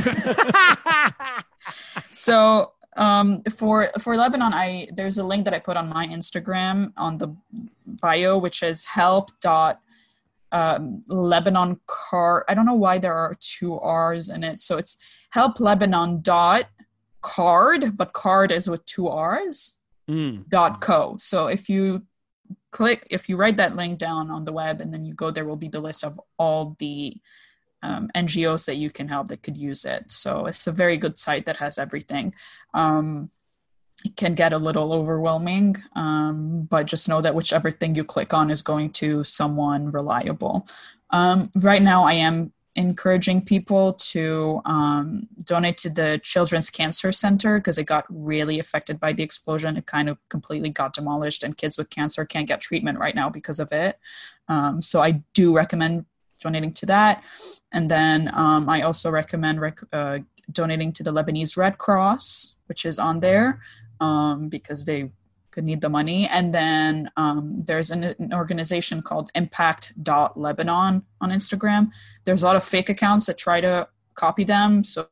So um, for for Lebanon, I there's a link that I put on my Instagram on the bio, which is help dot um, Lebanon card. I don't know why there are two R's in it. So it's help Lebanon dot card, but card is with two R's Mm. dot co. So if you click, if you write that link down on the web and then you go, there will be the list of all the um, N G Os that you can help that could use it. So it's a very good site that has everything. Um, it can get a little overwhelming, um, but just know that whichever thing you click on is going to someone reliable. Um, right now, I am encouraging people to um, donate to the Children's Cancer Center because it got really affected by the explosion. It kind of completely got demolished, and kids with cancer can't get treatment right now because of it. Um, so I do recommend donating to that. And then um, I also recommend rec- uh, donating to the Lebanese Red Cross, which is on there um, because they could need the money. And then um, there's an, an organization called impact dot Lebanon on Instagram. There's a lot of fake accounts that try to copy them. So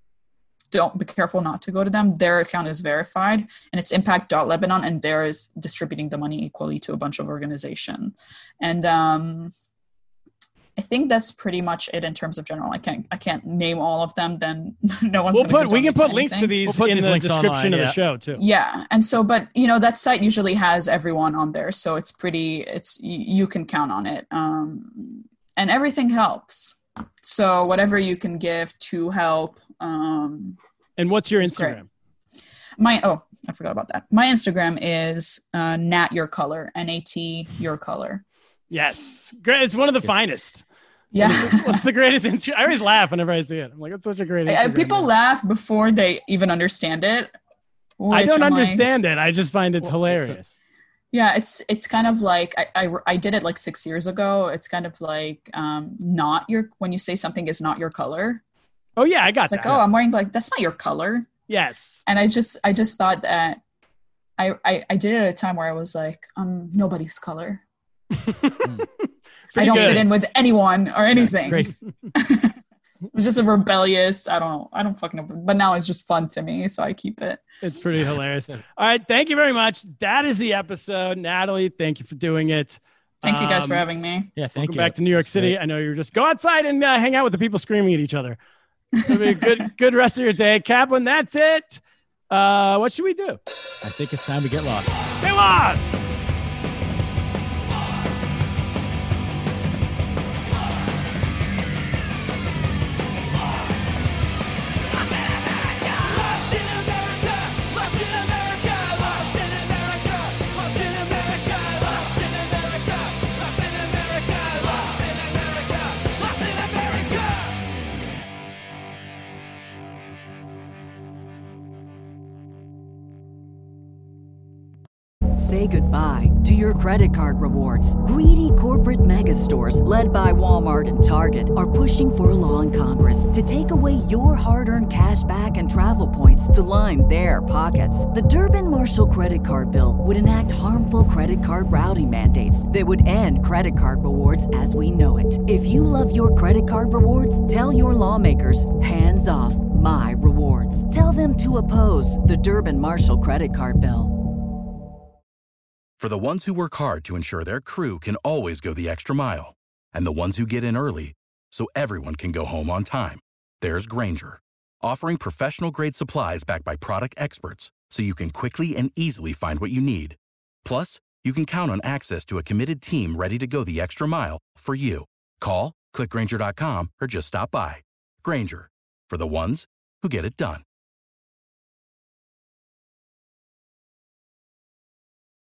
don't be careful not to go to them. Their account is verified and it's impact dot Lebanon, and they're distributing the money equally to a bunch of organizations. And um, I think that's pretty much it in terms of general. I can't I can't name all of them. Then no one's We'll going to put we can donate put links to anything. these We'll put in these the links description online, of yeah. the show too. Yeah, and so, but you know, that site usually has everyone on there, so it's pretty. It's you, you can count on it, um, and everything helps. So whatever you can give to help. Um, And what's your It's great. Instagram? my oh, I forgot about that. My Instagram is uh, Nat Your Color, N A T Your Color. Yes, great. It's one of the finest. Yeah. What's the greatest Instagram? I always laugh whenever I see it. I'm like, it's such a great I- Instagram. people name. laugh before they even understand it. I which don't I'm like- understand it. I just find it's Well, it's a- hilarious. Yeah, it's it's kind of like I, I I did it like six years ago. It's kind of like um not your when you say something is not your color. Oh yeah, I got It's like, that. oh, I'm wearing like that's not your color. Yes. And I just I just thought that I I, I did it at a time where I was like, um, nobody's color. I don't good. fit in with anyone or anything. Great. It was just a rebellious. I don't know. I don't fucking know. But now it's just fun to me, so I keep it. It's pretty hilarious. All right, thank you very much. That is the episode. Natalie, thank you for doing it. Thank you guys for Um, having me. Yeah, thank Welcome you. back to New York That's City. great. I know you're just go outside and uh, hang out with the people screaming at each other. It'll be a good, good rest of your day, Kaplan. That's it. Uh, what should we do? I think it's time we get lost. Get lost. Say goodbye to your credit card rewards. Greedy corporate mega stores, led by Walmart and Target, are pushing for a law in Congress to take away your hard-earned cash back and travel points to line their pockets. The Durbin-Marshall credit card bill would enact harmful credit card routing mandates that would end credit card rewards as we know it. If you love your credit card rewards, tell your lawmakers, hands off my rewards. Tell them to oppose the Durbin-Marshall credit card bill. For the ones who work hard to ensure their crew can always go the extra mile, and the ones who get in early so everyone can go home on time, there's Grainger, offering professional-grade supplies backed by product experts so you can quickly and easily find what you need. Plus, you can count on access to a committed team ready to go the extra mile for you. Call, click Grainger dot com, or just stop by. Grainger, for the ones who get it done.